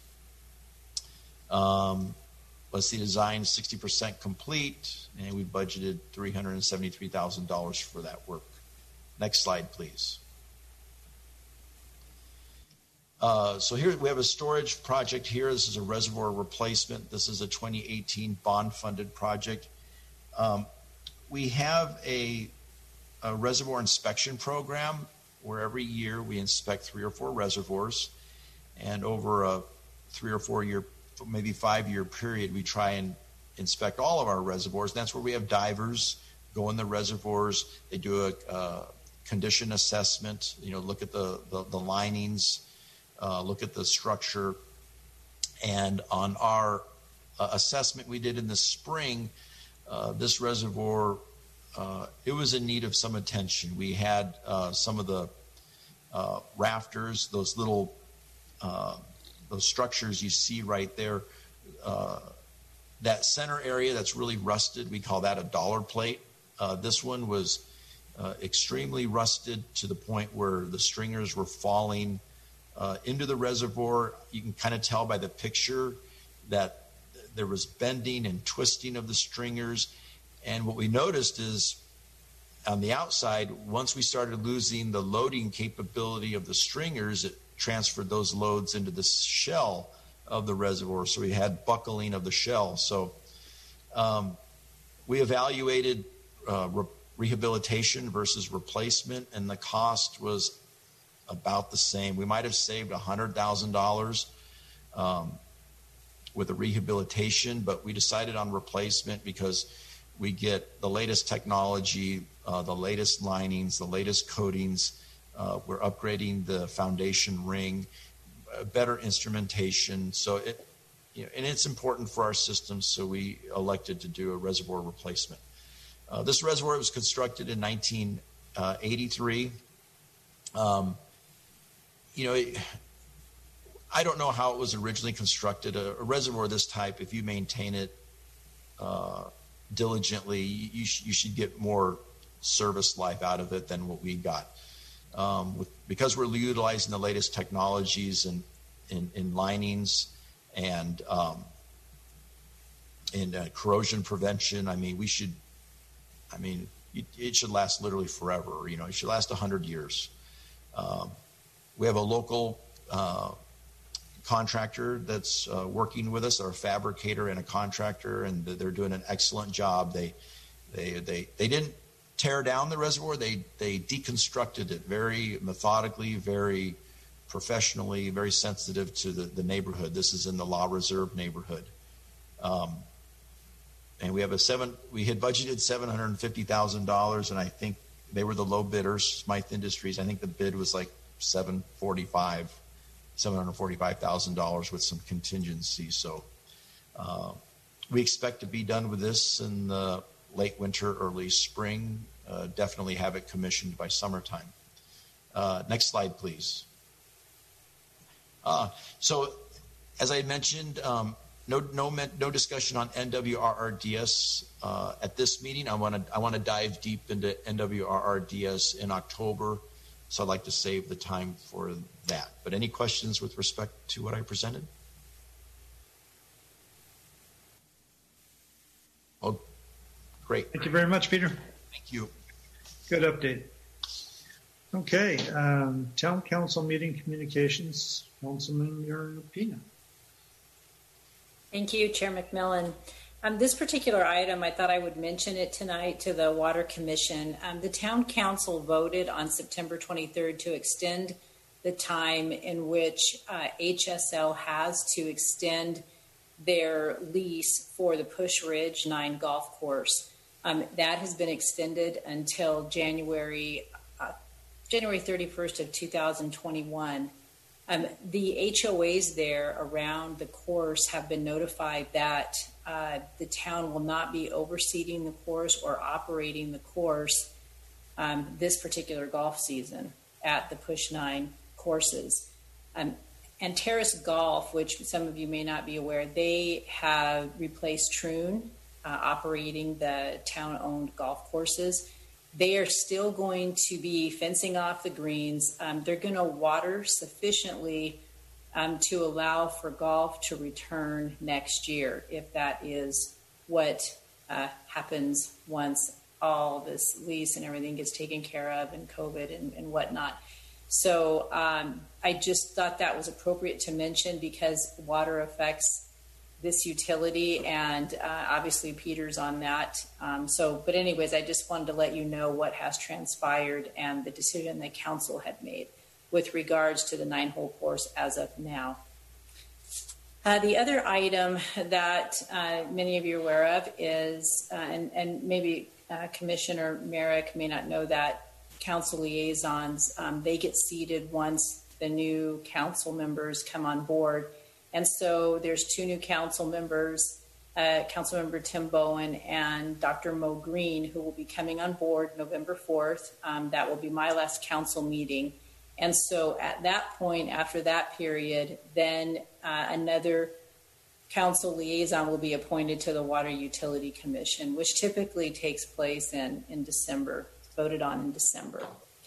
Let's see, design 60% complete, and we budgeted $373,000 for that work. Next slide, please. So here we have a storage project here. This is a reservoir replacement. This is a 2018 bond-funded project. We have a reservoir inspection program where every year we inspect 3 or 4 reservoirs, and over a 3 or 4 year, maybe 5-year period, we try and inspect all of our reservoirs. And that's where we have divers go in the reservoirs. They do a condition assessment, look at the linings, look at the structure. And on our assessment we did in the spring, this reservoir, it was in need of some attention. We had some of the rafters, those little those structures you see right there, that center area that's really rusted, we call that a dollar plate. This one was extremely rusted to the point where the stringers were falling into the reservoir. You can kind of tell by the picture that there was bending and twisting of the stringers. And what we noticed is on the outside, once we started losing the loading capability of the stringers, it transferred those loads into the shell of the reservoir. So we had buckling of the shell. So we evaluated rehabilitation versus replacement, and the cost was about the same. We might have saved $100,000 with the rehabilitation, but we decided on replacement because we get the latest technology, the latest linings, the latest coatings. We're upgrading the foundation ring, better instrumentation. So and it's important for our system, so we elected to do a reservoir replacement. This reservoir was constructed in 1983. I don't know how it was originally constructed. A reservoir of this type, if you maintain it diligently, you should get more service life out of it than what we got. Because we're utilizing the latest technologies in linings and corrosion prevention, it should last literally forever. It should last 100 years. We have a local contractor that's working with us, or a fabricator and a contractor, and they're doing an excellent job. They didn't tear down the reservoir. They deconstructed it very methodically, very professionally, very sensitive to the neighborhood. This is in the La Reserve neighborhood. And we had budgeted $750,000, and I think they were the low bidders, Smythe Industries. I think the bid was like $745,000 with some contingency. So we expect to be done with this in the late winter, early spring. Definitely have it commissioned by summertime. Next slide, please. So as I mentioned, no discussion on NWRRDS at this meeting. I want to dive deep into NWRRDS in October, so I'd like to save the time for that. But any questions with respect to what I presented? Oh, great. Thank you very much, Peter. Thank you. Good update. Okay, Town Council meeting communications. Councilman Pina. Thank you, Chair McMillan. This particular item, I thought I would mention it tonight to the Water Commission. The Town Council voted on September 23rd to extend the time in which HSL has to extend their lease for the Push Ridge 9 golf course. That has been extended until January 31st of 2021. The HOAs there around the course have been notified that the town will not be overseeing the course or operating the course this particular golf season at the Push 9 courses. And Terrace Golf, which some of you may not be aware, they have replaced Troon operating the town-owned golf courses. They are still going to be fencing off the greens. They're going to water sufficiently to allow for golf to return next year, if that is what happens once all this lease and everything gets taken care of and COVID and whatnot. So I just thought that was appropriate to mention because water affects this utility, and obviously Peter's on that. But anyways, I just wanted to let you know what has transpired and the decision that council had made with regards to the 9-hole course as of now. The other item that many of you are aware of is, and maybe Commissioner Merrick may not know that, council liaisons, they get seated once the new council members come on board. And so there's 2 new council members, Councilmember Tim Bowen and Dr. Mo Green, who will be coming on board November 4th. That will be my last council meeting. And so at that point, after that period, then another council liaison will be appointed to the Water Utility Commission, which typically takes place in December, voted on in December.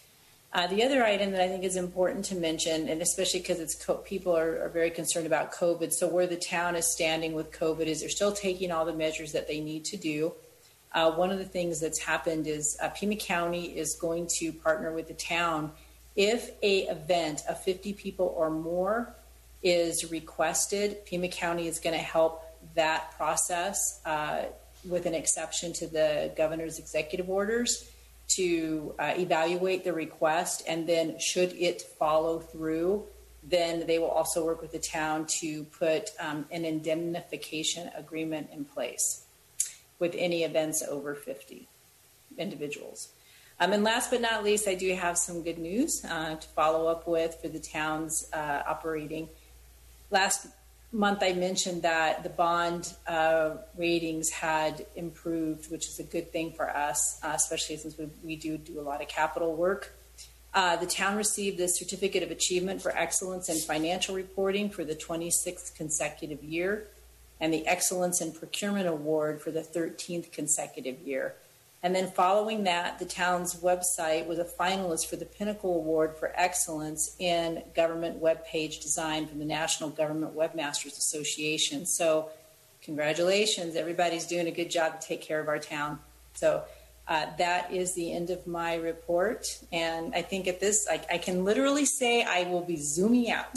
The other item that I think is important to mention, and especially because people are very concerned about COVID, so where the town is standing with COVID is they're still taking all the measures that they need to do. One of the things that's happened is Pima County is going to partner with the town. If a event of 50 people or more is requested, Pima County is going to help that process with an exception to the governor's executive orders to evaluate the request, and then should it follow through, then they will also work with the town to put an indemnification agreement in place with any events over 50 individuals. And last but not least, I do have some good news to follow up with for the town's operating. Last month I mentioned that the bond ratings had improved, which is a good thing for us, especially since we do a lot of capital work. The town received the Certificate of Achievement for Excellence in Financial Reporting for the 26th consecutive year, and the Excellence in Procurement Award for the 13th consecutive year. And then following that, the town's website was a finalist for the Pinnacle Award for Excellence in Government Web Page Design from the National Government Webmasters Association. So congratulations, everybody's doing a good job to take care of our town. So that is the end of my report. And I think at this, I can literally say I will be zooming out.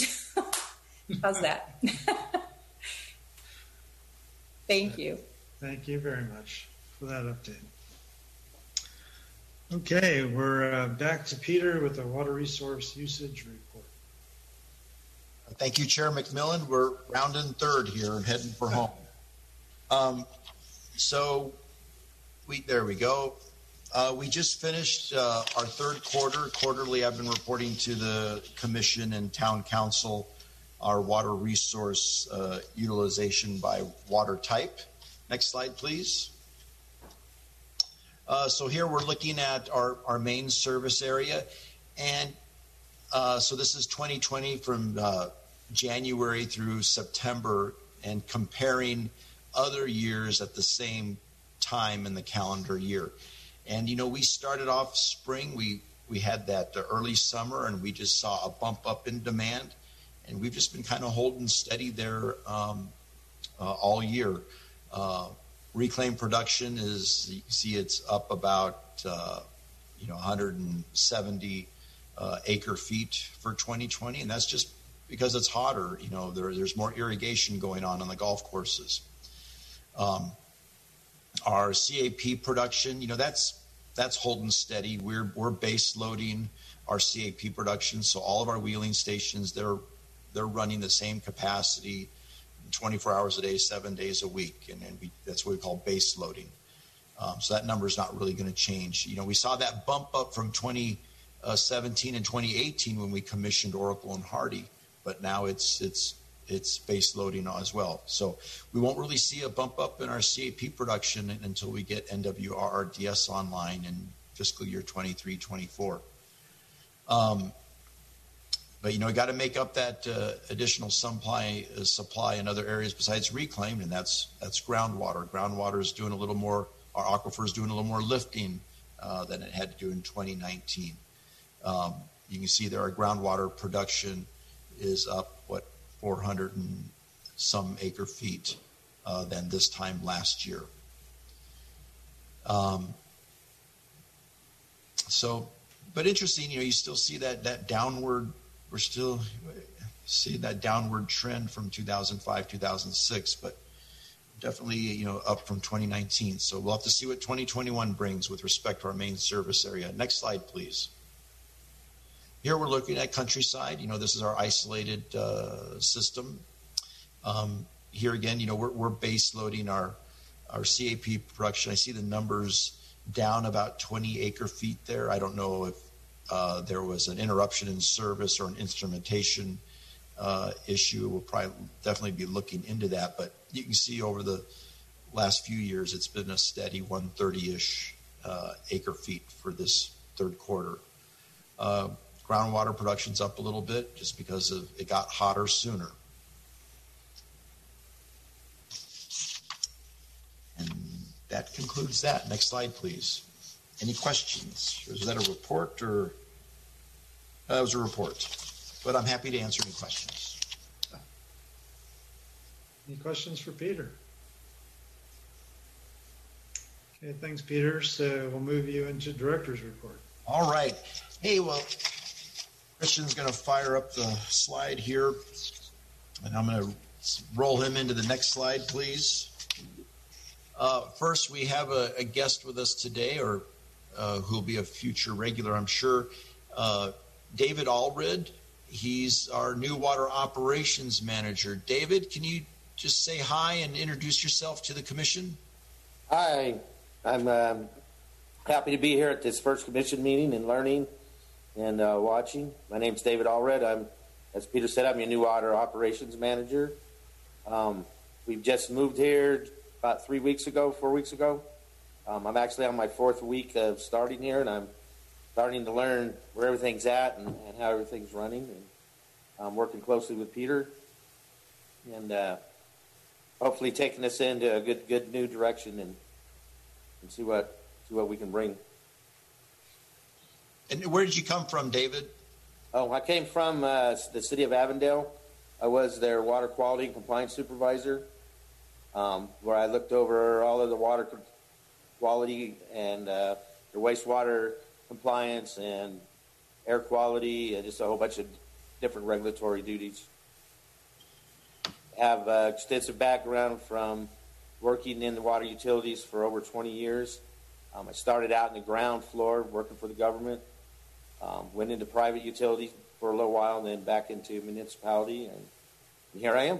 How's that? Thank you. Thank you very much for that update. Okay, we're back to Peter with the water resource usage report. Thank you, Chair McMillan. We're rounding third here and heading for home. There we go. We just finished our third quarterly. I've been reporting to the commission and town council our water resource utilization by water type. Next slide, please. So here we're looking at our main service area. And so this is 2020 from January through September, and comparing other years at the same time in the calendar year. And, you know, we started off spring. We had that early summer, and we just saw a bump up in demand. And we've just been kind of holding steady there all year. Reclaim production is, you see, it's up about 170 acre feet for 2020, and that's just because it's hotter. You know, there's more irrigation going on the golf courses. Our CAP production, you know, that's that's holding steady. We're base loading our CAP production, so all of our wheeling stations, they're running the same capacity 24 hours a day, 7 days a week, and that's what we call base loading. So that number is not really going to change. We saw that bump up from 2017 and 2018 when we commissioned Oracle and Hardy, but now it's base loading as well. So we won't really see a bump up in our CAP production until we get NWRRDS online in fiscal year 23-24. But we got to make up that additional supply in other areas besides reclaimed, and that's groundwater. Groundwater is doing a little more. Our aquifer is doing a little more lifting than it had to do in 2019. You can see there our groundwater production is up 400 and some acre feet than this time last year. But interesting, you still see that downward. We're still seeing that downward trend from 2005, 2006, but definitely, up from 2019. So we'll have to see what 2021 brings with respect to our main service area. Next slide, please. Here we're looking at Countryside. This is our isolated system. Here again, we're base loading our CAP production. I see the numbers down about 20 acre feet there. I don't know if there was an interruption in service or an instrumentation issue. We'll probably definitely be looking into that, but you can see over the last few years, it's been a steady 130-ish acre feet for this third quarter. Groundwater production's up a little bit just because it got hotter sooner. And that concludes that. Next slide, please. Any questions? Is that a report or? That was a report, but I'm happy to answer any questions. Any questions for Peter? Okay, thanks, Peter. So we'll move you into director's report. All right. Hey, well, Christian's going to fire up the slide here, and I'm going to roll him into the next slide, please. First, we have a guest with us today, or who'll be a future regular, I'm sure. David Allred. He's our new water operations manager. David, can you just say hi and introduce yourself to the commission? Hi, I'm happy to be here at this first commission meeting and learning and watching. My name's David Allred. As Peter said, I'm your new water operations manager. We've just moved here about 4 weeks ago. I'm actually on my 4th week of starting here, and I'm starting to learn where everything's at and how everything's running. And I'm working closely with Peter, and hopefully taking us into a good new direction and see what we can bring. And where did you come from, David? Oh, I came from the city of Avondale. I was their water quality and compliance supervisor, where I looked over all of the water quality and their wastewater compliance and air quality, and just a whole bunch of different regulatory duties. I have extensive background from working in the water utilities for over 20 years. I started out in the ground floor working for the government, went into private utilities for a little while, and then back into municipality, and here I am.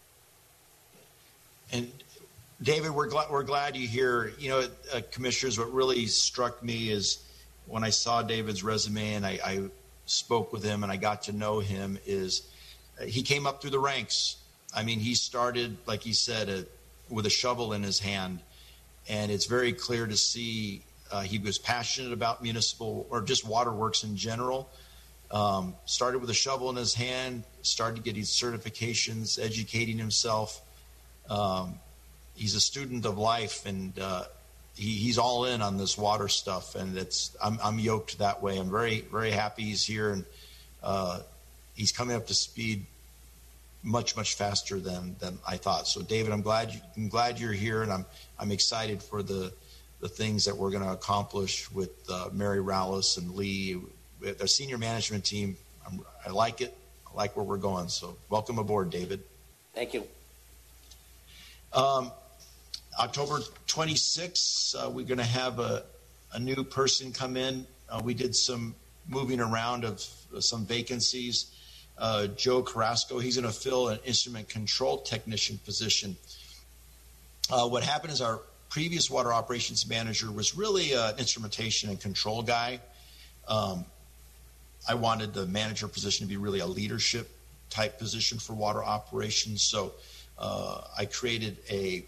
And David, we're glad you're here. Commissioners, what really struck me is when I saw David's resume and I spoke with him and I got to know him, is he came up through the ranks. I mean, he started, like he said, with a shovel in his hand, and it's very clear to see he was passionate about municipal or just waterworks in general. Started with a shovel in his hand, started to get his certifications, educating himself. He's a student of life, and he's all in on this water stuff, and I'm yoked that way. I'm very, very happy he's here, and he's coming up to speed much, much faster than I thought. So, David, I'm glad you're here, and I'm excited for the things that we're going to accomplish with Mary Rallis and Lee, the senior management team. I like it. I like where we're going. So, welcome aboard, David. Thank you. October 26th, we're going to have a new person come in. We did some moving around of some vacancies. Joe Carrasco, he's going to fill an instrument control technician position. What happened is our previous water operations manager was really an instrumentation and control guy. I wanted the manager position to be really a leadership type position for water operations. So I created a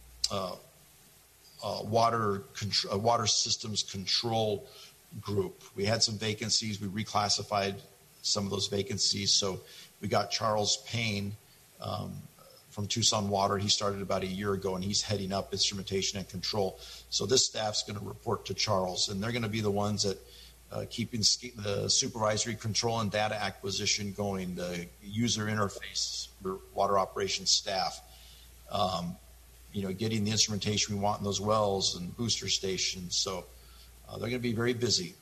water systems control group. We had some vacancies. We reclassified some of those vacancies. So we got Charles Payne from Tucson Water. He started about a year ago, and he's heading up instrumentation and control. So this staff's going to report to Charles, and they're going to be the ones that keeping the supervisory control and data acquisition going, the user interface for water operations staff, getting the instrumentation we want in those wells and booster stations. So they're going to be very busy.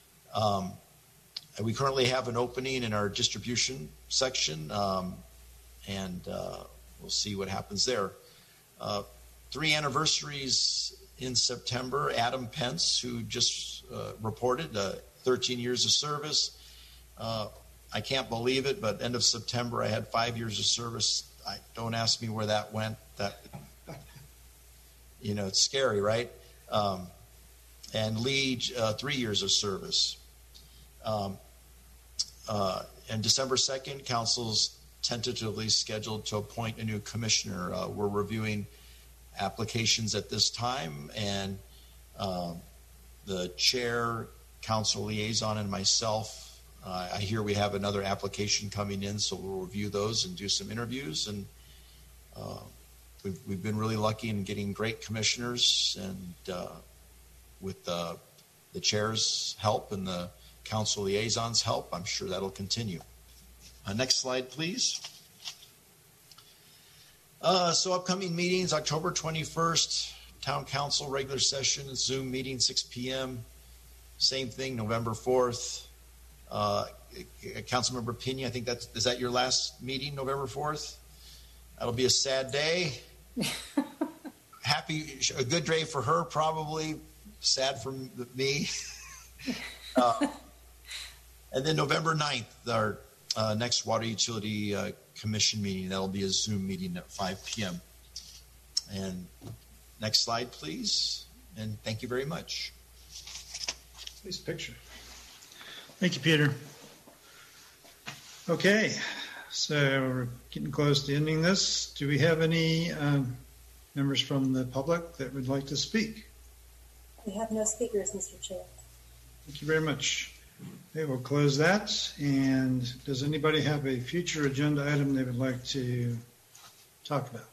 We currently have an opening in our distribution section, and we'll see what happens there. 3 anniversaries in September. Adam Pence, who just reported 13 years of service. I can't believe it, but end of September, I had 5 years of service. Don't ask me where that went. It's scary, right? And Lee, 3 years of service. And December 2nd, council's tentatively scheduled to appoint a new commissioner. We're reviewing applications at this time, and the chair, council liaison, and myself, I hear we have another application coming in, so we'll review those and do some interviews. And we've been really lucky in getting great commissioners, and with the chair's help and the council liaison's help, I'm sure that'll continue. Next slide, please. So upcoming meetings, October 21st, Town Council regular session, Zoom meeting, 6 p.m. Same thing, November 4th. Councilmember Pena, I think is that your last meeting, November 4th? That'll be a sad day. A good day for her, probably. Sad for me. And then November 9th, our next Water Utility Commission meeting. That'll be a Zoom meeting at 5 p.m. And next slide, please. And thank you very much. Nice picture. Thank you, Peter. Okay, so we're getting close to ending this. Do we have any members from the public that would like to speak? We have no speakers, Mr. Chair. Thank you very much. Okay, we'll close that. And does anybody have a future agenda item they would like to talk about?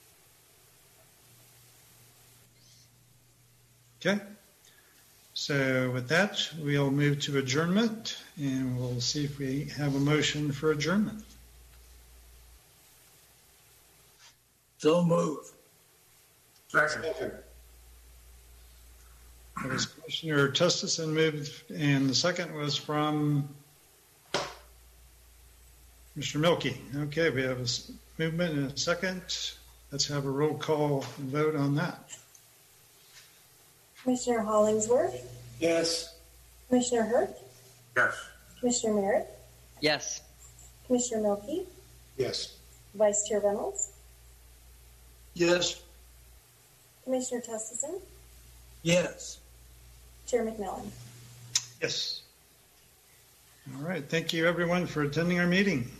Okay. So with that, we'll move to adjournment, and we'll see if we have a motion for adjournment. So move. Second. That was Commissioner Tustison moved, and the second was from Mr. Milkey. Okay, we have a movement and a second. Let's have a roll call vote on that. Commissioner Hollingsworth? Yes. Commissioner Hurt? Yes. Commissioner Merritt? Yes. Commissioner Milkey? Yes. Vice Chair Reynolds? Yes. Commissioner Tustison? Yes. Chair McMillan? Yes. All right. Thank you, everyone, for attending our meeting.